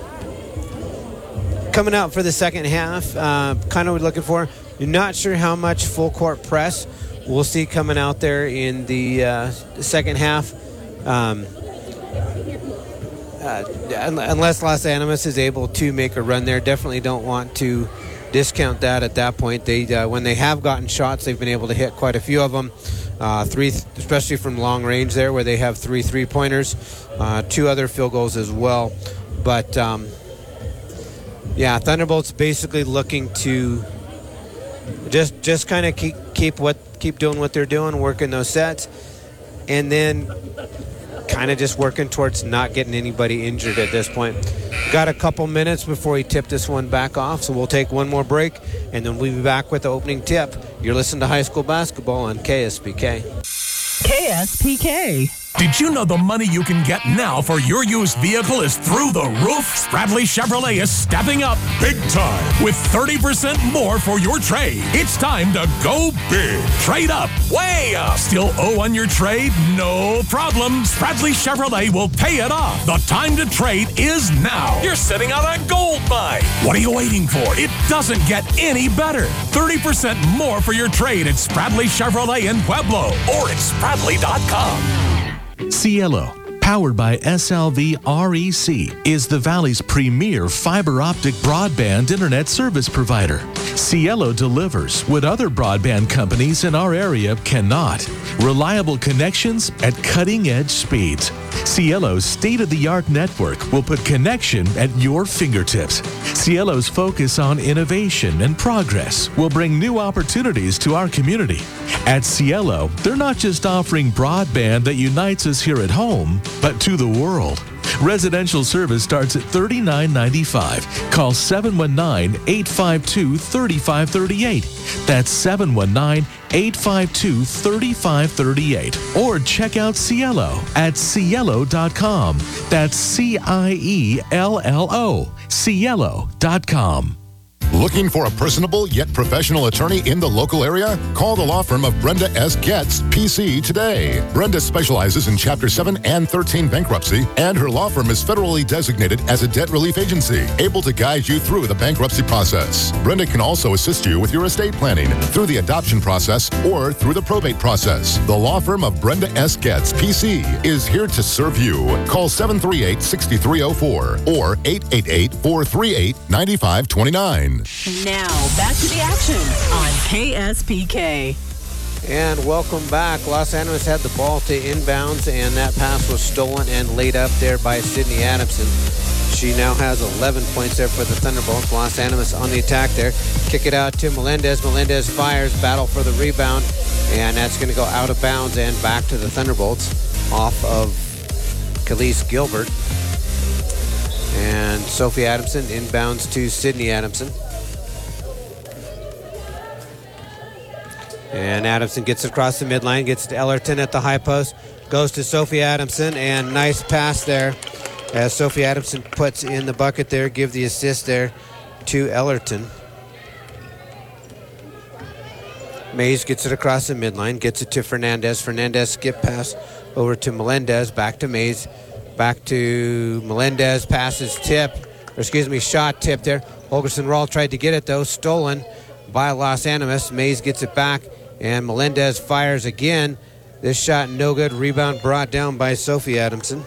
coming out for the second half, uh, kind of looking for, you're not sure how much full court press we'll see coming out there in the uh, second half. Um, uh, unless Los Animas is able to make a run there, definitely don't want to discount that at that point. They uh, when they have gotten shots, they've been able to hit quite a few of them, uh, three, especially from long range there, where they have three three-pointers, uh, two other field goals as well. But um, yeah, Thunderbolts basically looking to just just kind of keep keep what keep doing what they're doing, working those sets, and then kind of just working towards not getting anybody injured at this point. Got a couple minutes before we tip this one back off, so we'll take one more break, and then we'll be back with the opening tip. You're listening to High School Basketball on K S P K. K S P K. Did you know the money you can get now for your used vehicle is through the roof? Spradley Chevrolet is stepping up big time with thirty percent more for your trade. It's time to go big. Trade up, way up. Still owe on your trade? No problem. Spradley Chevrolet will pay it off. The time to trade is now. You're sitting on a gold mine. What are you waiting for? It doesn't get any better. thirty percent more for your trade at Spradley Chevrolet in Pueblo or at Spradley dot com. Cielo, powered by S L V R E C, is the Valley's premier fiber optic broadband internet service provider. Cielo delivers what other broadband companies in our area cannot. Reliable connections at cutting-edge speeds. Cielo's state-of-the-art network will put connection at your fingertips. Cielo's focus on innovation and progress will bring new opportunities to our community. At Cielo, they're not just offering broadband that unites us here at home, but to the world. Residential service starts at thirty-nine ninety-five. Call seven one nine, eight five two, three five three eight. That's seven one nine, eight five two, three five three eight. Or check out Cielo at cielo dot com. That's C I E L L O. cielo dot com. Looking for a personable yet professional attorney in the local area? Call the law firm of Brenda S. Getz, P C today. Brenda specializes in Chapter seven and thirteen bankruptcy, and her law firm is federally designated as a debt relief agency, able to guide you through the bankruptcy process. Brenda can also assist you with your estate planning through the adoption process or through the probate process. The law firm of Brenda S. Getz, P C is here to serve you. Call seven three eight, six three zero four or eight eight eight, four three eight, nine five two nine. Now, back to the action on K S P K. And welcome back. Los Animas had the ball to inbounds, and that pass was stolen and laid up there by Sydney Adamson. She now has eleven points there for the Thunderbolts. Los Animas on the attack there. Kick it out to Melendez. Melendez fires, battle for the rebound, and that's going to go out of bounds and back to the Thunderbolts off of Khalees Gilbert. And Sophie Adamson inbounds to Sydney Adamson. And Adamson gets it across the midline, gets to Ellerton at the high post, goes to Sophie Adamson, and nice pass there as Sophie Adamson puts in the bucket there, give the assist there to Ellerton. Mays gets it across the midline, gets it to Fernandez. Fernandez skip pass over to Melendez, back to Mays, back to Melendez, passes tip, or excuse me, shot tip there. Holgerson Rawl tried to get it though, stolen by Los Animas. Mays gets it back, and Melendez fires again. This shot no good, rebound brought down by Sophie Adamson.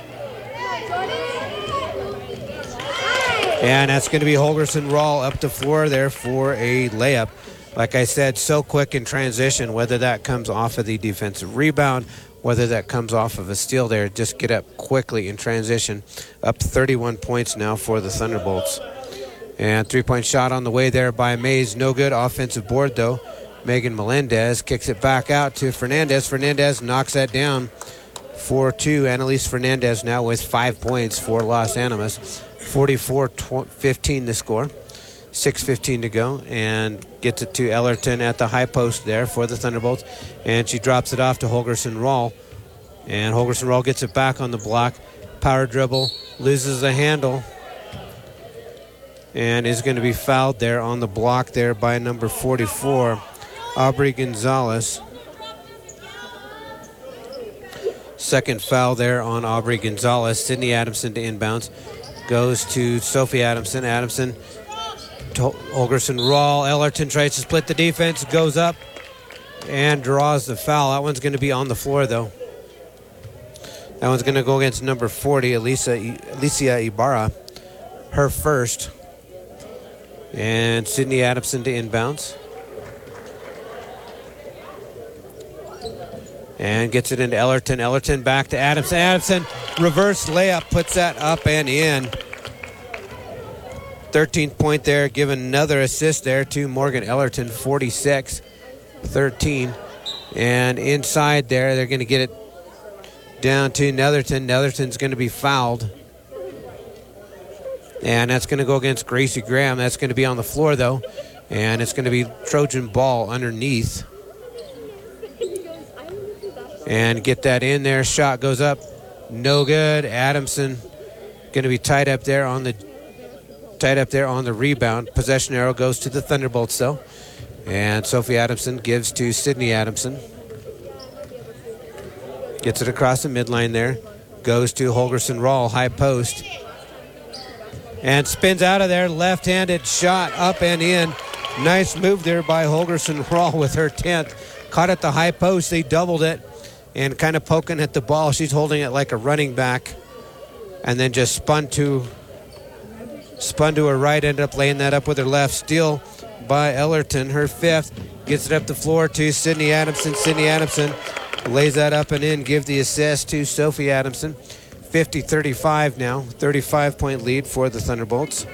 And that's going to be Holgerson Rawl up the floor there for a layup. Like I said, so quick in transition, whether that comes off of the defensive rebound, whether that comes off of a steal there, just get up quickly in transition. Up thirty-one points now for the Thunderbolts. And three-point shot on the way there by Mays. No good. Offensive board, though. Megan Melendez kicks it back out to Fernandez. Fernandez knocks that down for two. Annalise Fernandez now with five points for Los Animas. forty-four fifteen the score. six fifteen to go, and gets it to Ellerton at the high post there for the Thunderbolts. And she drops it off to Holgerson Rawl. And Holgerson Rawl gets it back on the block. Power dribble, loses the handle, and is going to be fouled there on the block there by number forty-four, Aubrey Gonzalez. Second foul there on Aubrey Gonzalez. Sydney Adamson to inbounds. Goes to Sophie Adamson. Adamson to Holgerson Rawl. Ellerton tries to split the defense. Goes up and draws the foul. That one's going to be on the floor, though. That one's going to go against number forty, Elisa, Alicia Ibarra. Her first. And Sydney Adamson to inbounds. And gets it into Ellerton. Ellerton back to Adamson. Adamson, reverse layup, puts that up and in. thirteenth point there, given another assist there to Morgan Ellerton, forty-six thirteen. And inside there, they're going to get it down to Netherton. Netherton's going to be fouled. And that's going to go against Gracie Graham. That's going to be on the floor, though. And it's going to be Trojan ball underneath. And get that in there. Shot goes up. No good. Adamson going to be tied up there on the tied up there on the rebound. Possession arrow goes to the Thunderbolts, though. And Sophie Adamson gives to Sydney Adamson. Gets it across the midline there. Goes to Holgerson Rawl, high post. And spins out of there. Left-handed shot up and in. Nice move there by Holgerson Rawl with her tenth. Caught at the high post. They doubled it. And kind of poking at the ball. She's holding it like a running back. And then just spun to spun to her right. Ended up laying that up with her left. Steal by Ellerton, her fifth. Gets it up the floor to Sydney Adamson. Sydney Adamson lays that up and in. Give the assist to Sophie Adamson. fifty thirty-five now. thirty-five point lead for the Thunderbolts.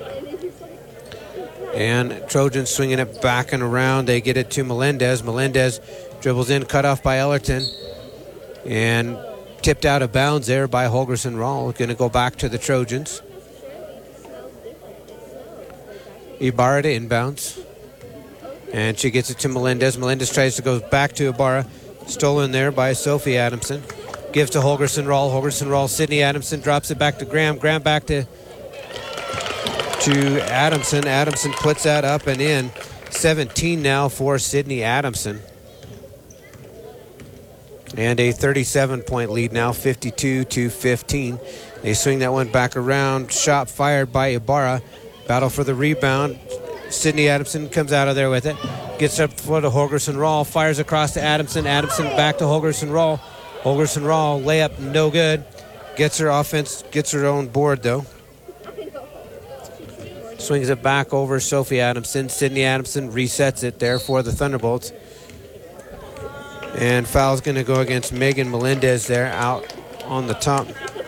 And Trojans swinging it back and around. They get it to Melendez. Melendez dribbles in, cut off by Ellerton. And tipped out of bounds there by Holgerson Rawl. Going to go back to the Trojans. Ibarra to inbounds. And she gets it to Melendez. Melendez tries to go back to Ibarra. Stolen there by Sophie Adamson. Gives to Holgerson Rawl. Holgerson Rawl. Sydney Adamson drops it back to Graham. Graham back to, to Adamson. Adamson puts that up and in. seventeen now for Sydney Adamson. And a thirty-seven point lead now, fifty-two to fifteen. They swing that one back around. Shot fired by Ibarra. Battle for the rebound. Sydney Adamson comes out of there with it. Gets up for the Holgerson Rawl. Fires across to Adamson. Adamson back to Holgerson Rawl. Holgerson Rawl, layup no good. Gets her offense, gets her own board though. Swings it back over Sophie Adamson. Sydney Adamson resets it there for the Thunderbolts. And foul's going to go against Megan Melendez there out on the top.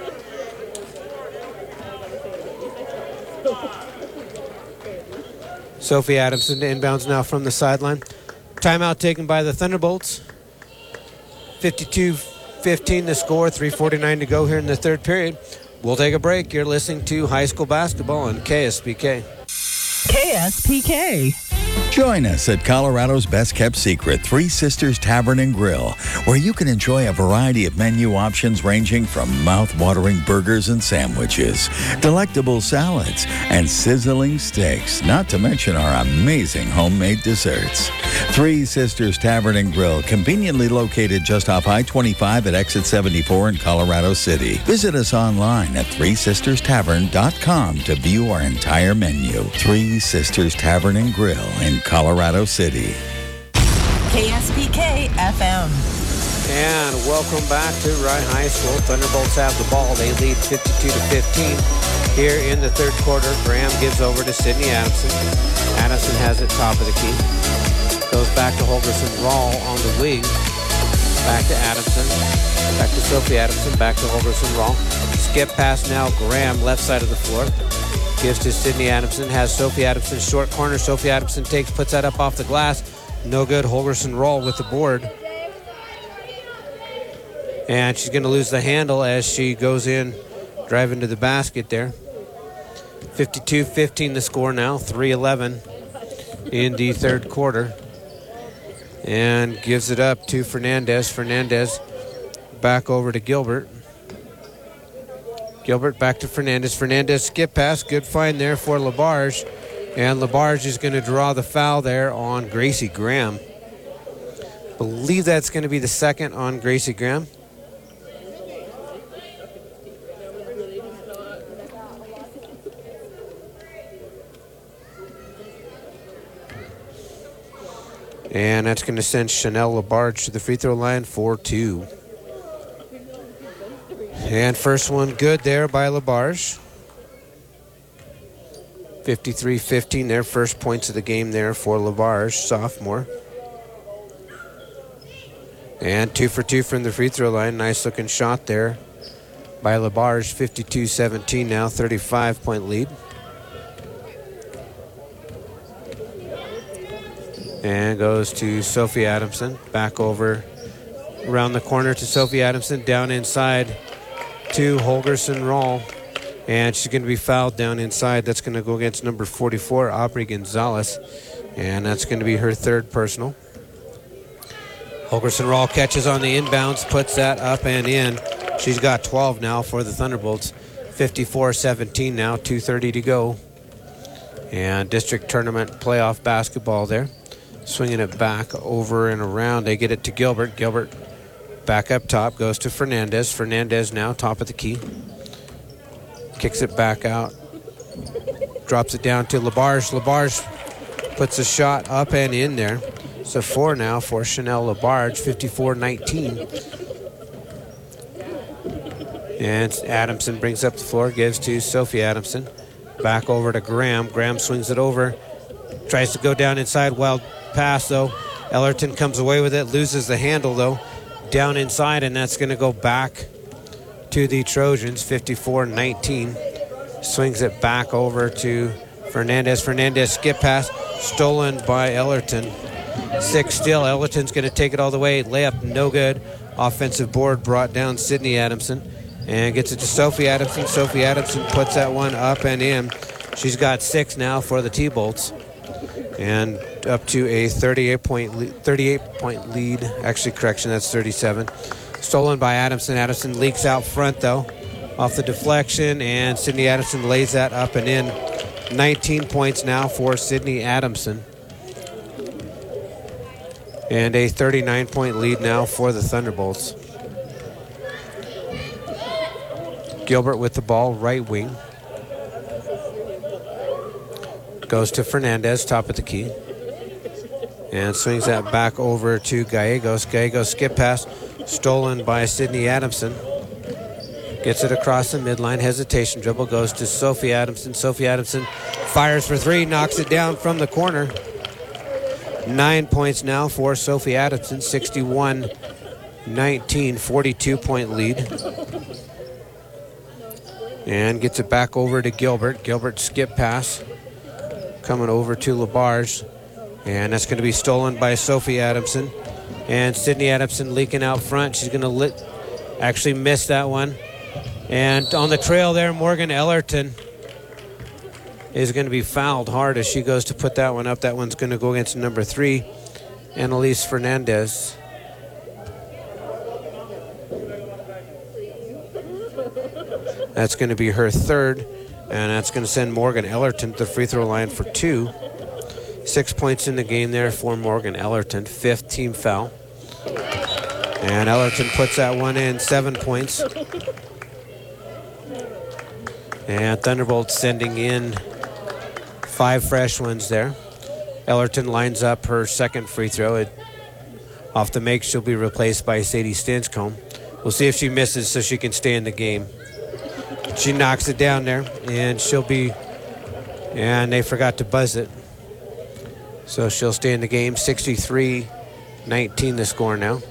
Sophie Adamson to inbounds now from the sideline. Timeout taken by the Thunderbolts. fifty-two fifteen the score, three forty-nine to go here in the third period. We'll take a break. You're listening to high school basketball on K S P K. K S P K. Join us at Colorado's Best Kept Secret, Three Sisters Tavern and Grill, where you can enjoy a variety of menu options ranging from mouth-watering burgers and sandwiches, delectable salads, and sizzling steaks, not to mention our amazing homemade desserts. Three Sisters Tavern and Grill, conveniently located just off I twenty-five at exit seventy-four in Colorado City. Visit us online at three sisters tavern dot com to view our entire menu. Three Sisters Tavern and Grill in Colorado City. K S P K F M. And welcome back to Rye High School. Thunderbolts have the ball. They lead fifty-two to fifteen. Here in the third quarter, Graham gives over to Sydney Adamson. Adamson has it top of the key. Goes back to Holgerson Rawl on the wing. Back to Adamson. Back to Sophie Adamson. Back to Holgerson Rawl. Skip pass now. Graham left side of the floor. Gives to Sydney Adamson. Has Sophie Adamson short corner. Sophie Adamson takes, puts that up off the glass. No good. Holgerson Rawl with the board. And she's going to lose the handle as she goes in, driving to the basket there. fifty-two fifteen the score now. three eleven in the third quarter. And gives it up to Fernandez. Fernandez back over to Gilbert. Gilbert back to Fernandez. Fernandez skip pass. Good find there for Labarge. And Labarge is going to draw the foul there on Gracie Graham. Believe that's going to be the second on Gracie Graham. And that's going to send Chanel Labarge to the free throw line for two. And first one good there by Labarge. fifty-three fifteen, their first points of the game there for Labarge, sophomore. And two for two from the free throw line. Nice looking shot there by Labarge. fifty-two seventeen now, thirty-five point lead. And goes to Sophie Adamson. Back over around the corner to Sophie Adamson. Down inside to Holgerson Rawl. And she's going to be fouled down inside. That's going to go against number forty-four, Aubrey Gonzalez. And that's going to be her third personal. Holgerson Rawl catches on the inbounds, puts that up and in. She's got twelve now for the Thunderbolts. fifty-four seventeen now, two thirty to go. And district tournament playoff basketball there. Swinging it back over and around. They get it to Gilbert. Gilbert back up top, goes to Fernandez. Fernandez now top of the key. Kicks it back out. Drops it down to Labarge. Labarge puts a shot up and in there. So four now for Chanel Labarge, fifty-four nineteen. And Adamson brings up the floor, gives to Sophie Adamson. Back over to Graham. Graham swings it over. Tries to go down inside. Wild pass, though. Ellerton comes away with it, loses the handle, though. Down inside, and that's going to go back to the Trojans, fifty-four nineteen. Swings it back over to Fernandez. Fernandez skip pass, stolen by Ellerton. Six still. Ellerton's going to take it all the way. Layup no good. Offensive board brought down Sydney Adamson. And gets it to Sophie Adamson. Sophie Adamson puts that one up and in. She's got six now for the T-Bolts. And up to a thirty-eight point lead, thirty-eight point lead. Actually, correction, that's thirty-seven. Stolen by Adamson. Adamson leaks out front, though, off the deflection, and Sydney Adamson lays that up and in. nineteen points now for Sydney Adamson. And a thirty-nine point lead now for the Thunderbolts. Gilbert with the ball, right wing. Goes to Fernandez, top of the key. And swings that back over to Gallegos. Gallegos skip pass, stolen by Sydney Adamson. Gets it across the midline. Hesitation dribble goes to Sophie Adamson. Sophie Adamson fires for three, knocks it down from the corner. Nine points now for Sophie Adamson. sixty-one nineteen, forty-two point lead. And gets it back over to Gilbert. Gilbert skip pass. Coming over to Labarge. And that's going to be stolen by Sophie Adamson. And Sydney Adamson leaking out front. She's going to lit, actually miss that one. And on the trail there, Morgan Ellerton is going to be fouled hard as she goes to put that one up. That one's going to go against number three, Annalise Fernandez. That's going to be her third, and that's going to send Morgan Ellerton to the free throw line for two. Six points in the game there for Morgan Ellerton, fifth team foul. And Ellerton puts that one in, seven points. And Thunderbolts sending in five fresh ones there. Ellerton lines up her second free throw. It, off the make, she'll be replaced by Sadie Stinchcomb. We'll see if she misses so she can stay in the game. She knocks it down there, and she'll be, and they forgot to buzz it. So she'll stay in the game. sixty-three nineteen the score now.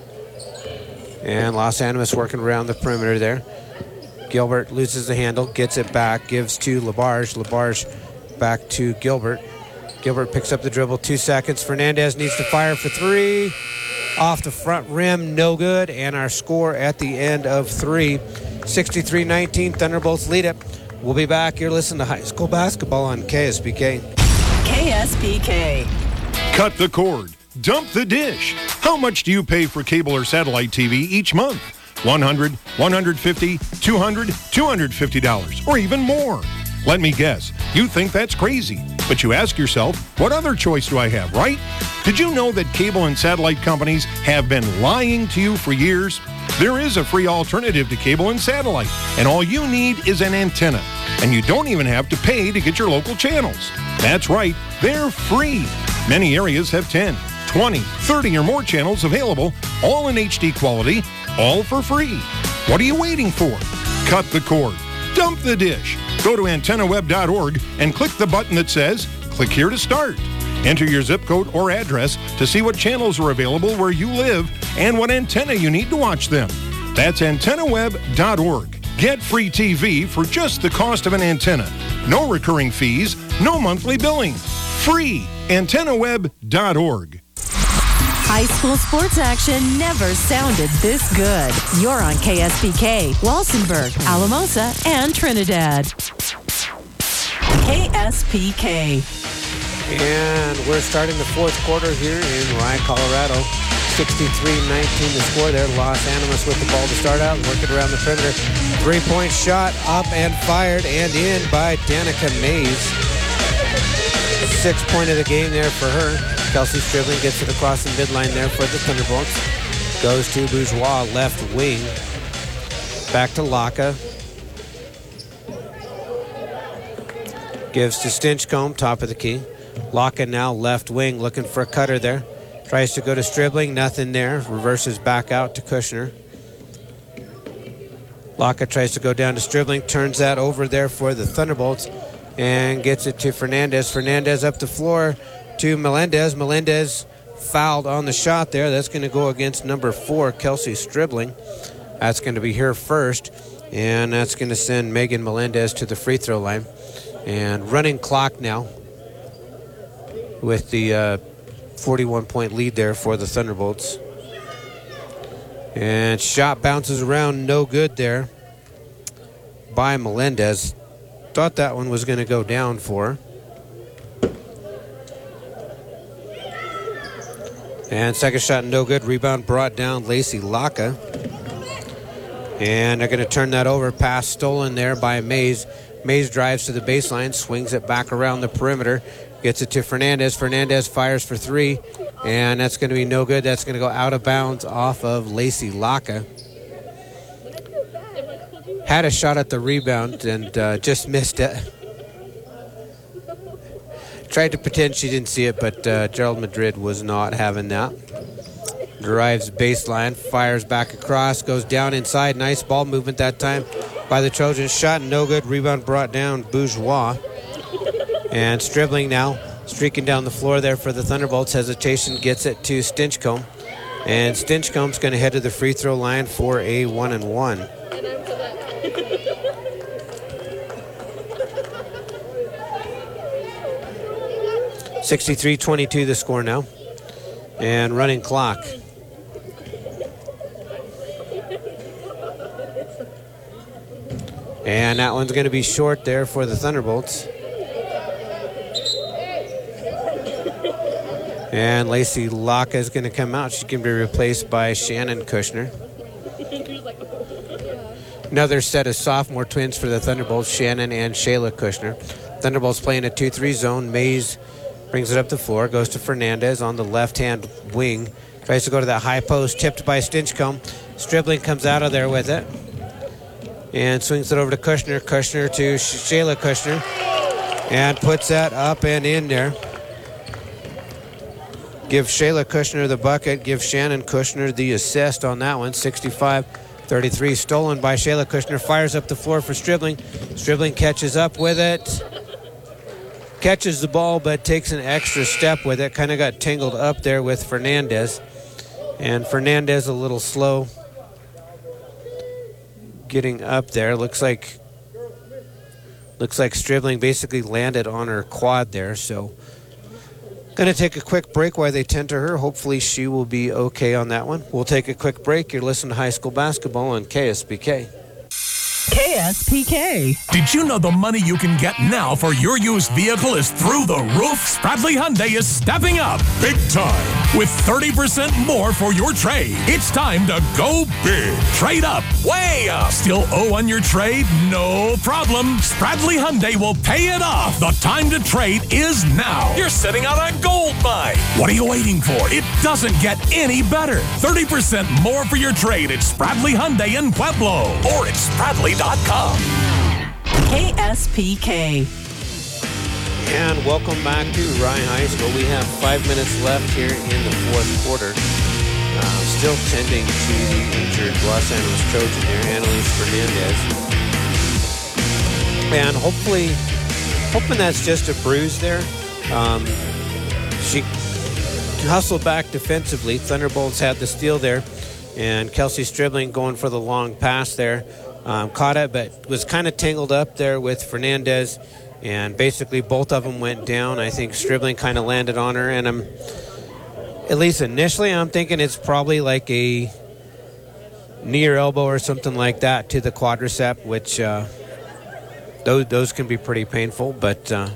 And Los Animas working around the perimeter there. Gilbert loses the handle, gets it back, gives to Labarge. Labarge back to Gilbert. Gilbert picks up the dribble, two seconds. Fernandez needs to fire for three. Off the front rim, no good. And our score at the end of three, sixty-three nineteen, Thunderbolts lead it. We'll be back. You're listening to high school basketball on K S B K. K S B K. Cut the cord. Dump the dish. How much do you pay for cable or satellite T V each month? one hundred dollars, one hundred fifty dollars, two hundred dollars, two hundred fifty dollars, or even more. Let me guess, you think that's crazy. But you ask yourself, what other choice do I have, right? Did you know that cable and satellite companies have been lying to you for years? There is a free alternative to cable and satellite, and all you need is an antenna. And you don't even have to pay to get your local channels. That's right, they're free. Many areas have ten, twenty, thirty or more channels available, all in H D quality, all for free. What are you waiting for? Cut the cord. Dump the dish. Go to antenna web dot org and click the button that says, click here to start. Enter your zip code or address to see what channels are available where you live and what antenna you need to watch them. That's antenna web dot org. Get free T V for just the cost of an antenna. No recurring fees, no monthly billing. Free. antenna web dot org. High school sports action never sounded this good. You're on K S B K, Walsenburg, Alamosa, and Trinidad. K S P K. And we're starting the fourth quarter here in Rye, Colorado. sixty-three nineteen the score there. Los Animas with the ball to start out, working around the perimeter. Three-point shot up and fired and in by Danica Mays. Sixth point of the game there for her. Kelsey Stribling gets it across the midline there for the Thunderbolts. Goes to Bourgeois, left wing. Back to Laka. Gives to Stinchcomb, top of the key. Laka now left wing, looking for a cutter there. Tries to go to Stribling, nothing there. Reverses back out to Kushner. Laka tries to go down to Stribling, turns that over there for the Thunderbolts, and gets it to Fernandez. Fernandez up the floor to Melendez. Melendez fouled on the shot there. That's going to go against number four, Kelsey Stribling. That's going to be her first, and that's going to send Megan Melendez to the free throw line. And running clock now with the uh, forty-one point lead there for the Thunderbolts. And shot bounces around, no good there by Melendez. Thought that one was going to go down for her. And second shot, no good. Rebound brought down Lacey Laka. And they're going to turn that over. Pass stolen there by Mays. Mays drives to the baseline, swings it back around the perimeter, gets it to Fernandez. Fernandez fires for three, and that's going to be no good. That's going to go out of bounds off of Lacey Laka. Had a shot at the rebound and uh, just missed it. Tried to pretend she didn't see it, but uh, Gerald Madrid was not having that. Drives baseline, fires back across, goes down inside. Nice ball movement that time by the Trojans. Shot no good. Rebound brought down Bourgeois. And Stribling now streaking down the floor there for the Thunderbolts. Hesitation gets it to Stinchcomb. And Stinchcomb's going to head to the free throw line for a one and one. sixty-three twenty-two the score now. And running clock. And that one's going to be short there for the Thunderbolts. And Lacey Locke is going to come out. She's going to be replaced by Shannon Kushner. Another set of sophomore twins for the Thunderbolts, Shannon and Shayla Kushner. Thunderbolts playing a two three zone. Mays brings it up the floor, goes to Fernandez on the left-hand wing. Tries to go to that high post, tipped by Stinchcomb. Stribling comes out of there with it. And swings it over to Kushner. Kushner to Shayla Kushner. And puts that up and in there. Give Shayla Kushner the bucket. Give Shannon Kushner the assist on that one. sixty-five thirty-three stolen by Shayla Kushner. Fires up the floor for Stribling. Stribling catches up with it. Catches the ball, but takes an extra step with it. Kind of got tangled up there with Fernandez. And Fernandez a little slow getting up there. Looks like looks like Stribling basically landed on her quad there. So going to take a quick break while they tend to her. Hopefully she will be okay on that one. We'll take a quick break. You're listening to High School Basketball on K S B K. K S P K. Did you know the money you can get now for your used vehicle is through the roof? Spradley Hyundai is stepping up big time with thirty percent more for your trade. It's time to go big. Trade up, way up. Still owe on your trade? No problem. Spradley Hyundai will pay it off. The time to trade is now. You're sitting on a gold mine. What are you waiting for? It doesn't get any better. thirty percent more for your trade at Spradley Hyundai in Pueblo or at Spradley dot com. K S P K. And welcome back to Rye High School. We have five minutes left here in the fourth quarter. Uh, still tending to the injured Los Angeles Trojan here, Annalise Fernandez. And hopefully, hoping that's just a bruise there. Um, she hustled back defensively. Thunderbolts had the steal there. And Kelsey Stribling going for the long pass there. Um, caught it, but was kind of tangled up there with Fernandez, and basically both of them went down. I think Stribling kind of landed on her, and I'm, at least initially, I'm thinking it's probably like a knee or elbow or something like that to the quadricep, which uh, those those can be pretty painful, but uh,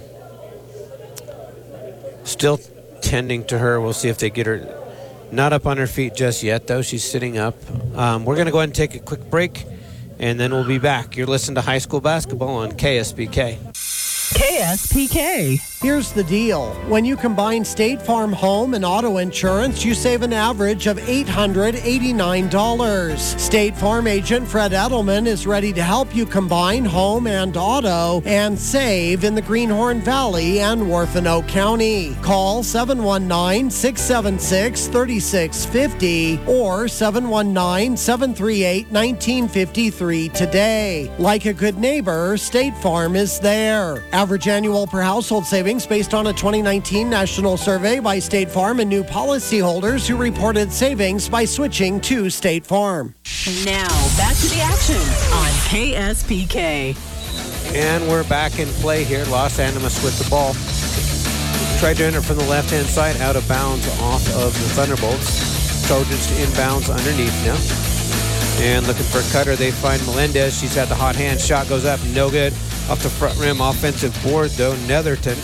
still tending to her. We'll see if they get her. Not up on her feet just yet, though. She's sitting up. Um, we're going to go ahead and take a quick break, and then we'll be back. You're listening to High School Basketball on K S B K. K S P K. Here's the deal. When you combine State Farm home and auto insurance, you save an average of eight hundred eighty-nine dollars. State Farm agent Fred Edelman is ready to help you combine home and auto and save in the Greenhorn Valley and Warfano County. Call seven one nine, six seven six, three six five zero or seven one nine, seven three eight, one nine five three today. Like a good neighbor, State Farm is there. Average annual per household savings based on a twenty nineteen national survey by State Farm and new policyholders who reported savings by switching to State Farm. Now, back to the action on K S P K. And we're back in play here. Los Animas with the ball. Tried to enter from the left-hand side, out of bounds off of the Thunderbolts. Trojans to inbounds underneath now. And looking for a cutter, they find Melendez. She's had the hot hand. Shot goes up, no good. Off the front rim, offensive board though, Netherton.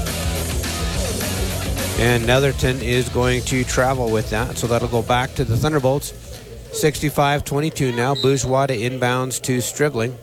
And Netherton is going to travel with that, so that'll go back to the Thunderbolts. sixty-five twenty-two now. Bourgeois to inbounds to Stribling.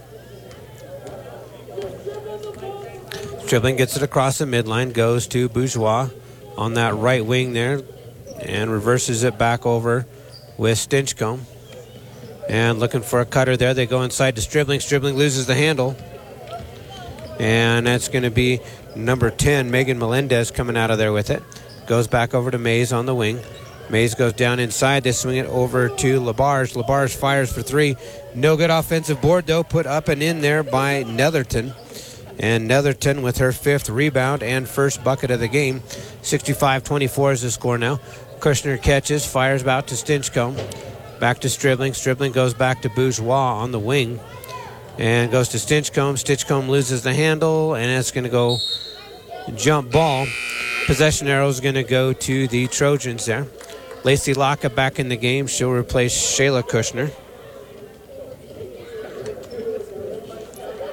Stribling gets it across the midline, goes to Bourgeois on that right wing there, and reverses it back over with Stinchcomb. And looking for a cutter there. They go inside to Stribling. Stribling loses the handle. And that's going to be number ten, Megan Melendez, coming out of there with it. Goes back over to Mays on the wing. Mays goes down inside. They swing it over to Labarge. Labarge fires for three. No good offensive board, though. Put up and in there by Netherton. And Netherton with her fifth rebound and first bucket of the game. sixty-five twenty-four is the score now. Kushner catches, fires out to Stinchcomb. Back to Stribling. Stribling goes back to Bourgeois on the wing. And goes to Stinchcomb. Stinchcomb loses the handle, and it's going to go jump ball. Possession arrow is going to go to the Trojans there. Lacey Locke back in the game. She'll replace Shayla Kushner.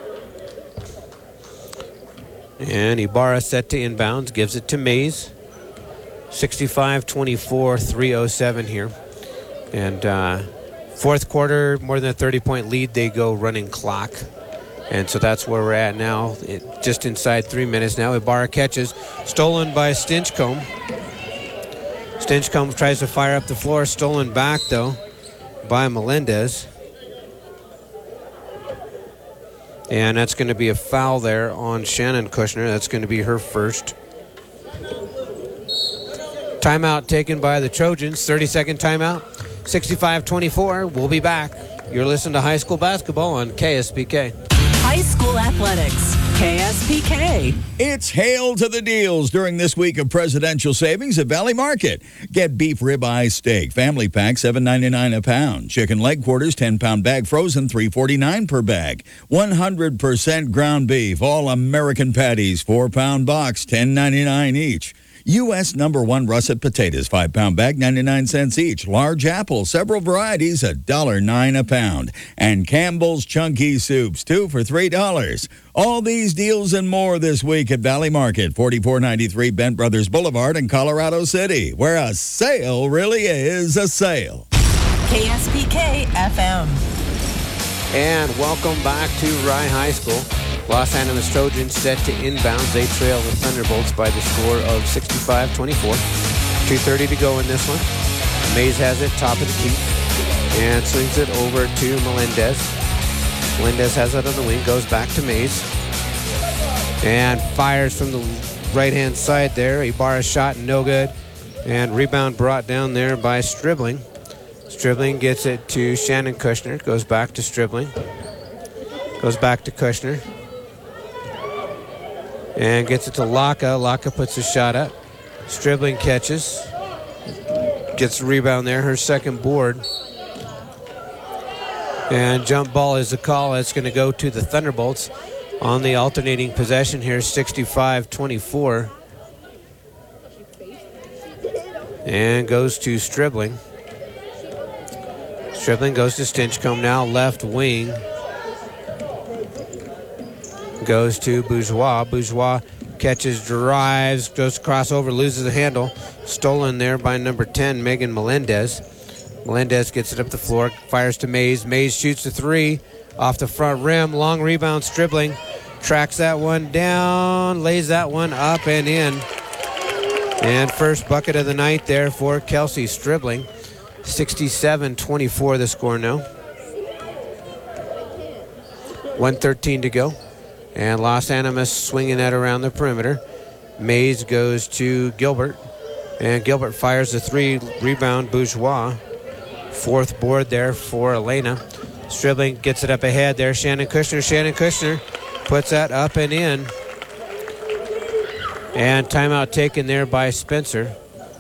And Ibarra set to inbounds, gives it to Mays. sixty-five twenty-four, three oh seven here. And uh, fourth quarter, more than a thirty-point lead, they go running clock. And so that's where we're at now, it, just inside three minutes now. Ibarra catches, stolen by Stinchcomb. Stinchcomb tries to fire up the floor, stolen back, though, by Melendez. And that's going to be a foul there on Shannon Kushner. That's going to be her first. Timeout taken by the Trojans. thirty-second timeout. sixty-five twenty-four. We'll be back. You're listening to high school basketball on K S P K. High school athletics. K S P K. It's hail to the deals during this week of presidential savings at Valley Market. Get beef ribeye steak, family pack, seven ninety-nine a pound. Chicken leg quarters, ten pound bag frozen, three forty-nine per bag. one hundred percent ground beef, all American patties, four pound box, ten ninety-nine each. U S number one russet potatoes, five pound bag, ninety-nine cents each. Large apple, several varieties, one dollar nine a pound. And Campbell's Chunky Soups, two for three dollars. All these deals and more this week at Valley Market, forty-four ninety-three Bent Brothers Boulevard in Colorado City, where a sale really is a sale. K S P K F M. And welcome back to Rye High School. Los Angeles Trojans set to inbounds. They trail the Thunderbolts by the score of sixty-five twenty-four. two thirty to go in this one. Mays has it, top of the key, and swings it over to Melendez. Melendez has it on the wing, goes back to Mays, and fires from the right-hand side there. Ibarra shot, no good, and rebound brought down there by Stribling. Stribling gets it to Shannon Kushner, goes back to Stribling, goes back to Kushner, and gets it to Laka. Laka puts a shot up. Stribling catches. Gets the rebound there, her second board. And jump ball is the call. It's going to go to the Thunderbolts on the alternating possession here, sixty-five twenty-four. And goes to Stribling. Stribling goes to Stinchcomb now, left wing. Goes to Bourgeois. Bourgeois catches, drives, goes crossover, loses the handle. Stolen there by number ten, Megan Melendez. Melendez gets it up the floor, fires to Mays. Mays shoots the three off the front rim. Long rebound, Stribling. Tracks that one down, lays that one up and in. And first bucket of the night there for Kelsey Stribling. sixty-seven twenty-four the score now. one thirteen to go. And Los Animas swinging that around the perimeter. Mays goes to Gilbert. And Gilbert fires the three. Rebound, Bourgeois. Fourth board there for Elena. Stribling gets it up ahead there. Shannon Kushner. Shannon Kushner puts that up and in. And timeout taken there by Spencer.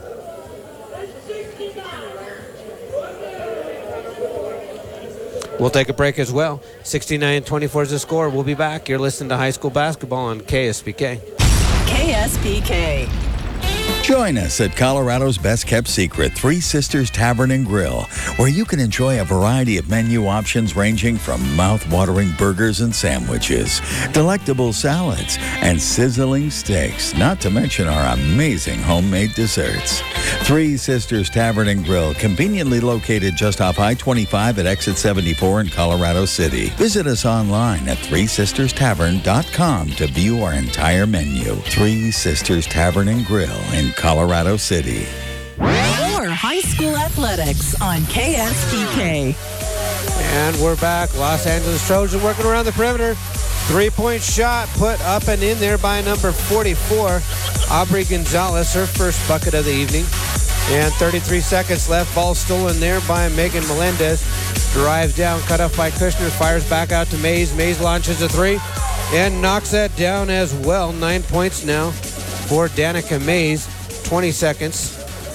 We'll take a break as well. sixty-nine twenty-four is the score. We'll be back. You're listening to high school basketball on K S P K. K S P K. Join us at Colorado's best-kept secret, Three Sisters Tavern and Grill, where you can enjoy a variety of menu options ranging from mouth-watering burgers and sandwiches, delectable salads, and sizzling steaks, not to mention our amazing homemade desserts. Three Sisters Tavern and Grill, conveniently located just off I twenty-five at exit seventy-four in Colorado City. Visit us online at three sisters tavern dot com to view our entire menu. Three Sisters Tavern and Grill in Colorado City. More high school athletics on K S P K. And we're back. Los Angeles Trojans working around the perimeter. Three-point shot put up and in there by number forty-four, Aubrey Gonzalez, her first bucket of the evening. And thirty-three seconds left. Ball stolen there by Megan Melendez. Drives down, cut off by Kushner, fires back out to Mays. Mays launches a three and knocks that down as well. Nine points now for Danica Mays. twenty seconds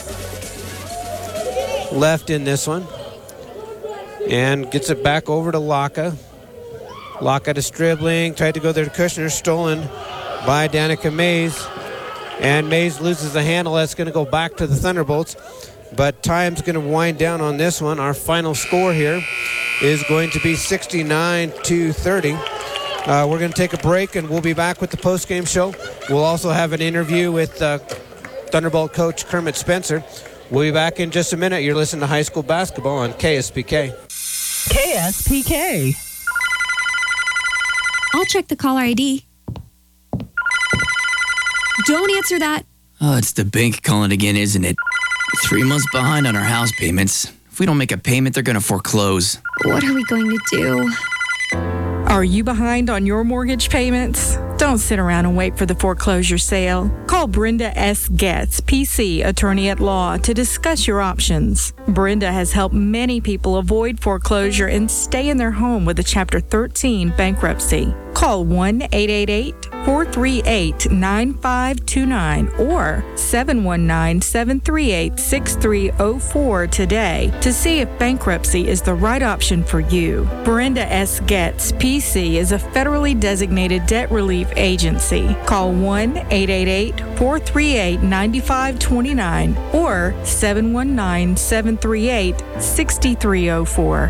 left in this one. And gets it back over to Laka. Laka to Stribling. Tried to go there to Kushner. Stolen by Danica Mays. And Mays loses the handle. That's going to go back to the Thunderbolts. But time's going to wind down on this one. Our final score here is going to be sixty-nine to thirty. Uh, we're going to take a break, and we'll be back with the post-game show. We'll also have an interview with uh, Thunderbolt coach Kermit Spencer. We'll be back in just a minute. You're listening to high school basketball on K S P K. K S P K. I'll check the caller I D. Don't answer that. Oh, it's the bank calling again, isn't it? Three months behind on our house payments. If we don't make a payment, they're going to foreclose. What are we going to do? Are you behind on your mortgage payments? Don't sit around and wait for the foreclosure sale. Call Brenda S. Getz, P C, attorney at law, to discuss your options. Brenda has helped many people avoid foreclosure and stay in their home with a Chapter thirteen bankruptcy. Call one eight eight eight, four three eight, nine five two nine or seven one nine, seven three eight, six three zero four today to see if bankruptcy is the right option for you. Brenda S. Getz, P C, is a federally designated debt relief agency. Call one eight eight eight, four three eight, nine five two nine or seven one nine, seven three eight, six three zero four.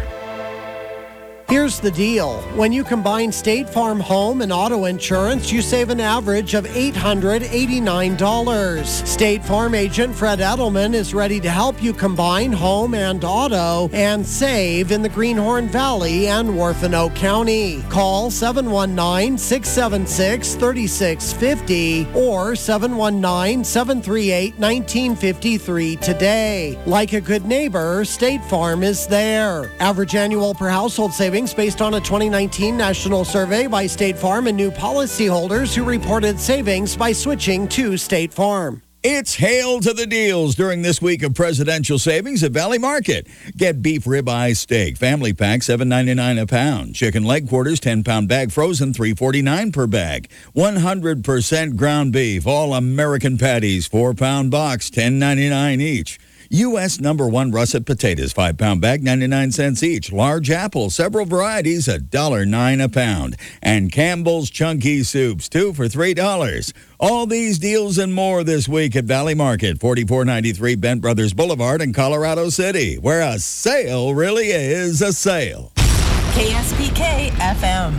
Here's the deal. When you combine State Farm home and auto insurance, you save an average of eight hundred eighty-nine dollars. State Farm agent Fred Edelman is ready to help you combine home and auto and save in the Greenhorn Valley and Warfano County. Call seven one nine, six seven six, three six five zero or seven one nine, seven three eight, one nine five three today. Like a good neighbor, State Farm is there. Average annual per household savings based on a twenty nineteen national survey by State Farm and new policyholders who reported savings by switching to State Farm. It's hail to the deals during this week of presidential savings at Valley Market. Get beef ribeye steak, family pack, seven ninety-nine a pound. Chicken leg quarters, ten pound bag frozen, three forty-nine per bag. one hundred percent ground beef, all American patties, four pound box, ten ninety-nine each. U S number one russet potatoes, five pound bag, ninety-nine cents each. Large apple, several varieties, one dollar and nine cents a pound. And Campbell's Chunky Soups, two for three dollars. All these deals and more this week at Valley Market, forty-four ninety-three Bent Brothers Boulevard in Colorado City, where a sale really is a sale. K S P K F M.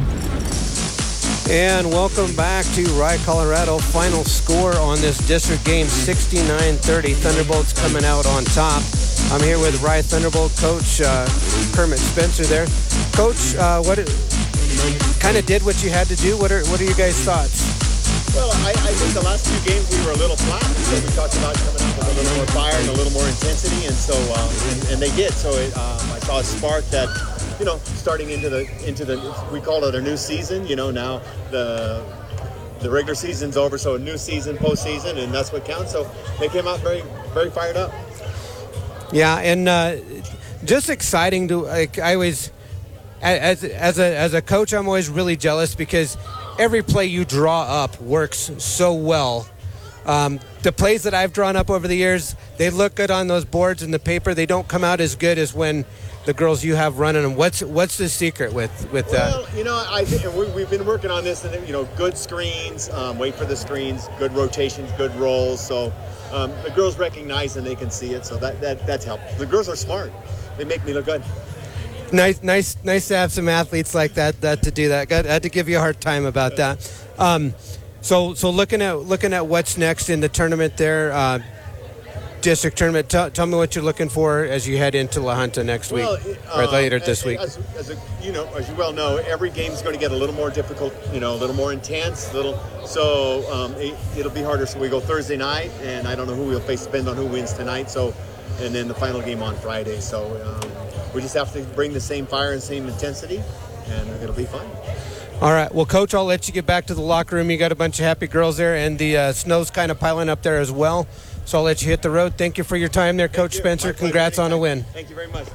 And welcome back to Rye, Colorado. Final score on this district game, sixty-nine thirty. Thunderbolts coming out on top. I'm here with Rye Thunderbolt coach uh, Kermit Spencer there. Coach, uh, what kind of did what you had to do? What are what are your guys' thoughts? Well, I, I think the last few games we were a little flat. So we talked about coming out with a little more fire and a little more intensity, and so uh, and, and they did. So it, um, I saw a spark that, you know, starting into the into the we call it a new season. You know, now the the regular season's over, so a new season, postseason, and that's what counts. So they came out very very fired up. Yeah, and uh, just exciting to like. I always, as as a as a coach, I'm always really jealous because every play you draw up works so well. Um, the plays that I've drawn up over the years, they look good on those boards and the paper. They don't come out as good as when the girls you have running them. What's what's the secret with with that? Well, you know, I think we, we've been working on this, and you know, good screens, um, wait for the screens, good rotations, good rolls. So um, the girls recognize and they can see it. So that that that's helped. The girls are smart. They make me look good. Nice, nice, nice to have some athletes like that that to do that. I had to give you a hard time about that. Um, so so looking at looking at what's next in the tournament there. Uh, District tournament. Tell, tell me what you're looking for as you head into La Junta next week, well, or uh, later this as, week. As, as a, you know, as you well know, every game is going to get a little more difficult. You know, a little more intense. Little, so um, it, it'll be harder. So we go Thursday night, and I don't know who we'll face. Depends on who wins tonight. So, and then the final game on Friday. So um, we just have to bring the same fire and same intensity, and it'll be fun. All right. Well, Coach, I'll let you get back to the locker room. You got a bunch of happy girls there, and the uh, snow's kind of piling up there as well. So I'll let you hit the road. Thank you for your time there, Coach Spencer. Congrats on a win. Thank you very much.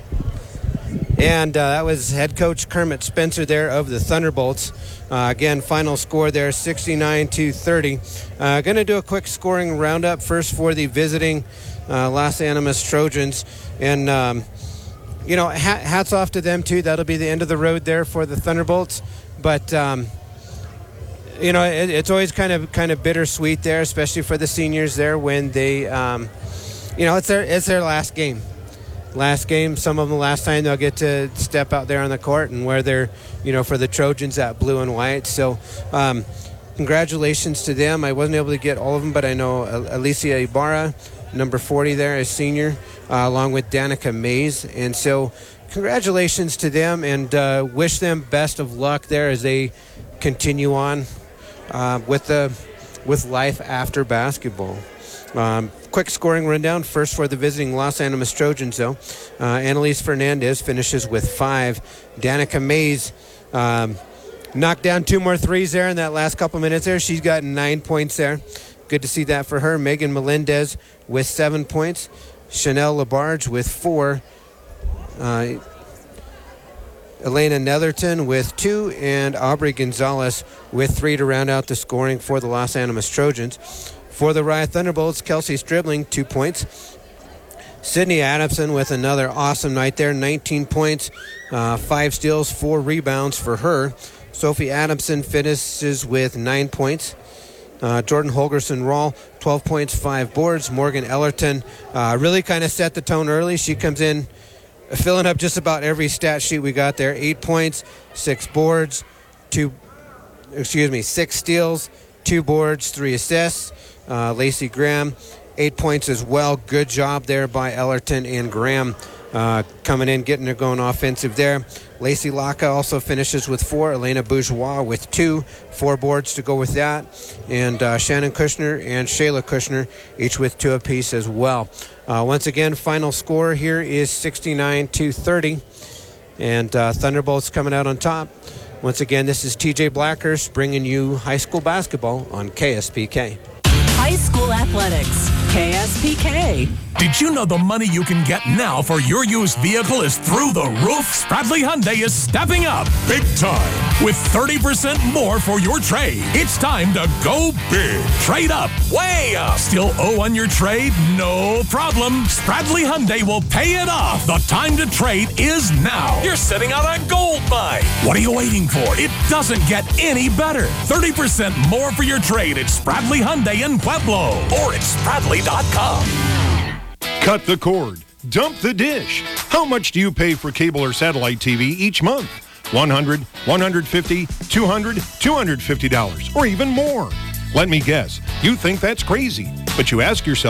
And uh, that was head coach Kermit Spencer there of the Thunderbolts. Uh, again, final score there, sixty-nine to thirty. Uh, going to do a quick scoring roundup first for the visiting uh, Los Animas Trojans. And, um, you know, hats off to them, too. That'll be the end of the road there for the Thunderbolts. But... Um, You know, it, it's always kind of kind of bittersweet there, especially for the seniors there when they, um, you know, it's their it's their last game, last game, some of them last time they'll get to step out there on the court and wear their, you know, for the Trojans, that blue and white. So um, congratulations to them. I wasn't able to get all of them, but I know Alicia Ibarra, number forty there, is senior, uh, along with Danica Mays. And so congratulations to them, and uh, wish them best of luck there as they continue on uh, with the with life after basketball. Um, quick scoring rundown. First for the visiting Los Animas Trojans, though. Uh, Annalise Fernandez finishes with five. Danica Mays um, knocked down two more threes there in that last couple minutes there. She's got nine points there. Good to see that for her. Megan Melendez with seven points. Chanel Labarge with four. Uh, Elena Netherton with two, and Aubrey Gonzalez with three to round out the scoring for the Los Animas Trojans. For the Riot Thunderbolts, Kelsey Stribling, two points. Sydney Adamson with another awesome night there, nineteen points, uh, five steals, four rebounds for her. Sophie Adamson finishes with nine points. Uh, Jordan Holgerson Rawl, twelve points, five boards. Morgan Ellerton uh, really kind of set the tone early. She comes in filling up just about every stat sheet we got there. Eight points, six boards, two, excuse me, six steals, two boards, three assists. Uh, Lacey Graham, eight points as well. Good job there by Ellerton and Graham uh, coming in, getting her going offensive there. Lacey Laka also finishes with four. Elena Bourgeois with two, four boards to go with that. And uh, Shannon Kushner and Shayla Kushner each with two apiece as well. Uh, once again, final score here is sixty-nine to thirty. And uh, Thunderbolts coming out on top. Once again, this is T J Blackhurst bringing you high school basketball on K S P K. High school athletics, K S P K. Did you know the money you can get now for your used vehicle is through the roof? Spradley Hyundai is stepping up big time with thirty percent more for your trade. It's time to go big. Trade up, way up. Still owe on your trade? No problem. Spradley Hyundai will pay it off. The time to trade is now. You're sitting on a gold mine. What are you waiting for? It doesn't get any better. thirty percent more for your trade at Spradley Hyundai in Pueblo or at Spradley dot com. Cut the cord. Dump the dish. How much do you pay for cable or satellite T V each month? one hundred dollars, one hundred fifty dollars, two hundred dollars, two hundred fifty dollars, or even more. Let me guess, you think that's crazy, but you ask yourself,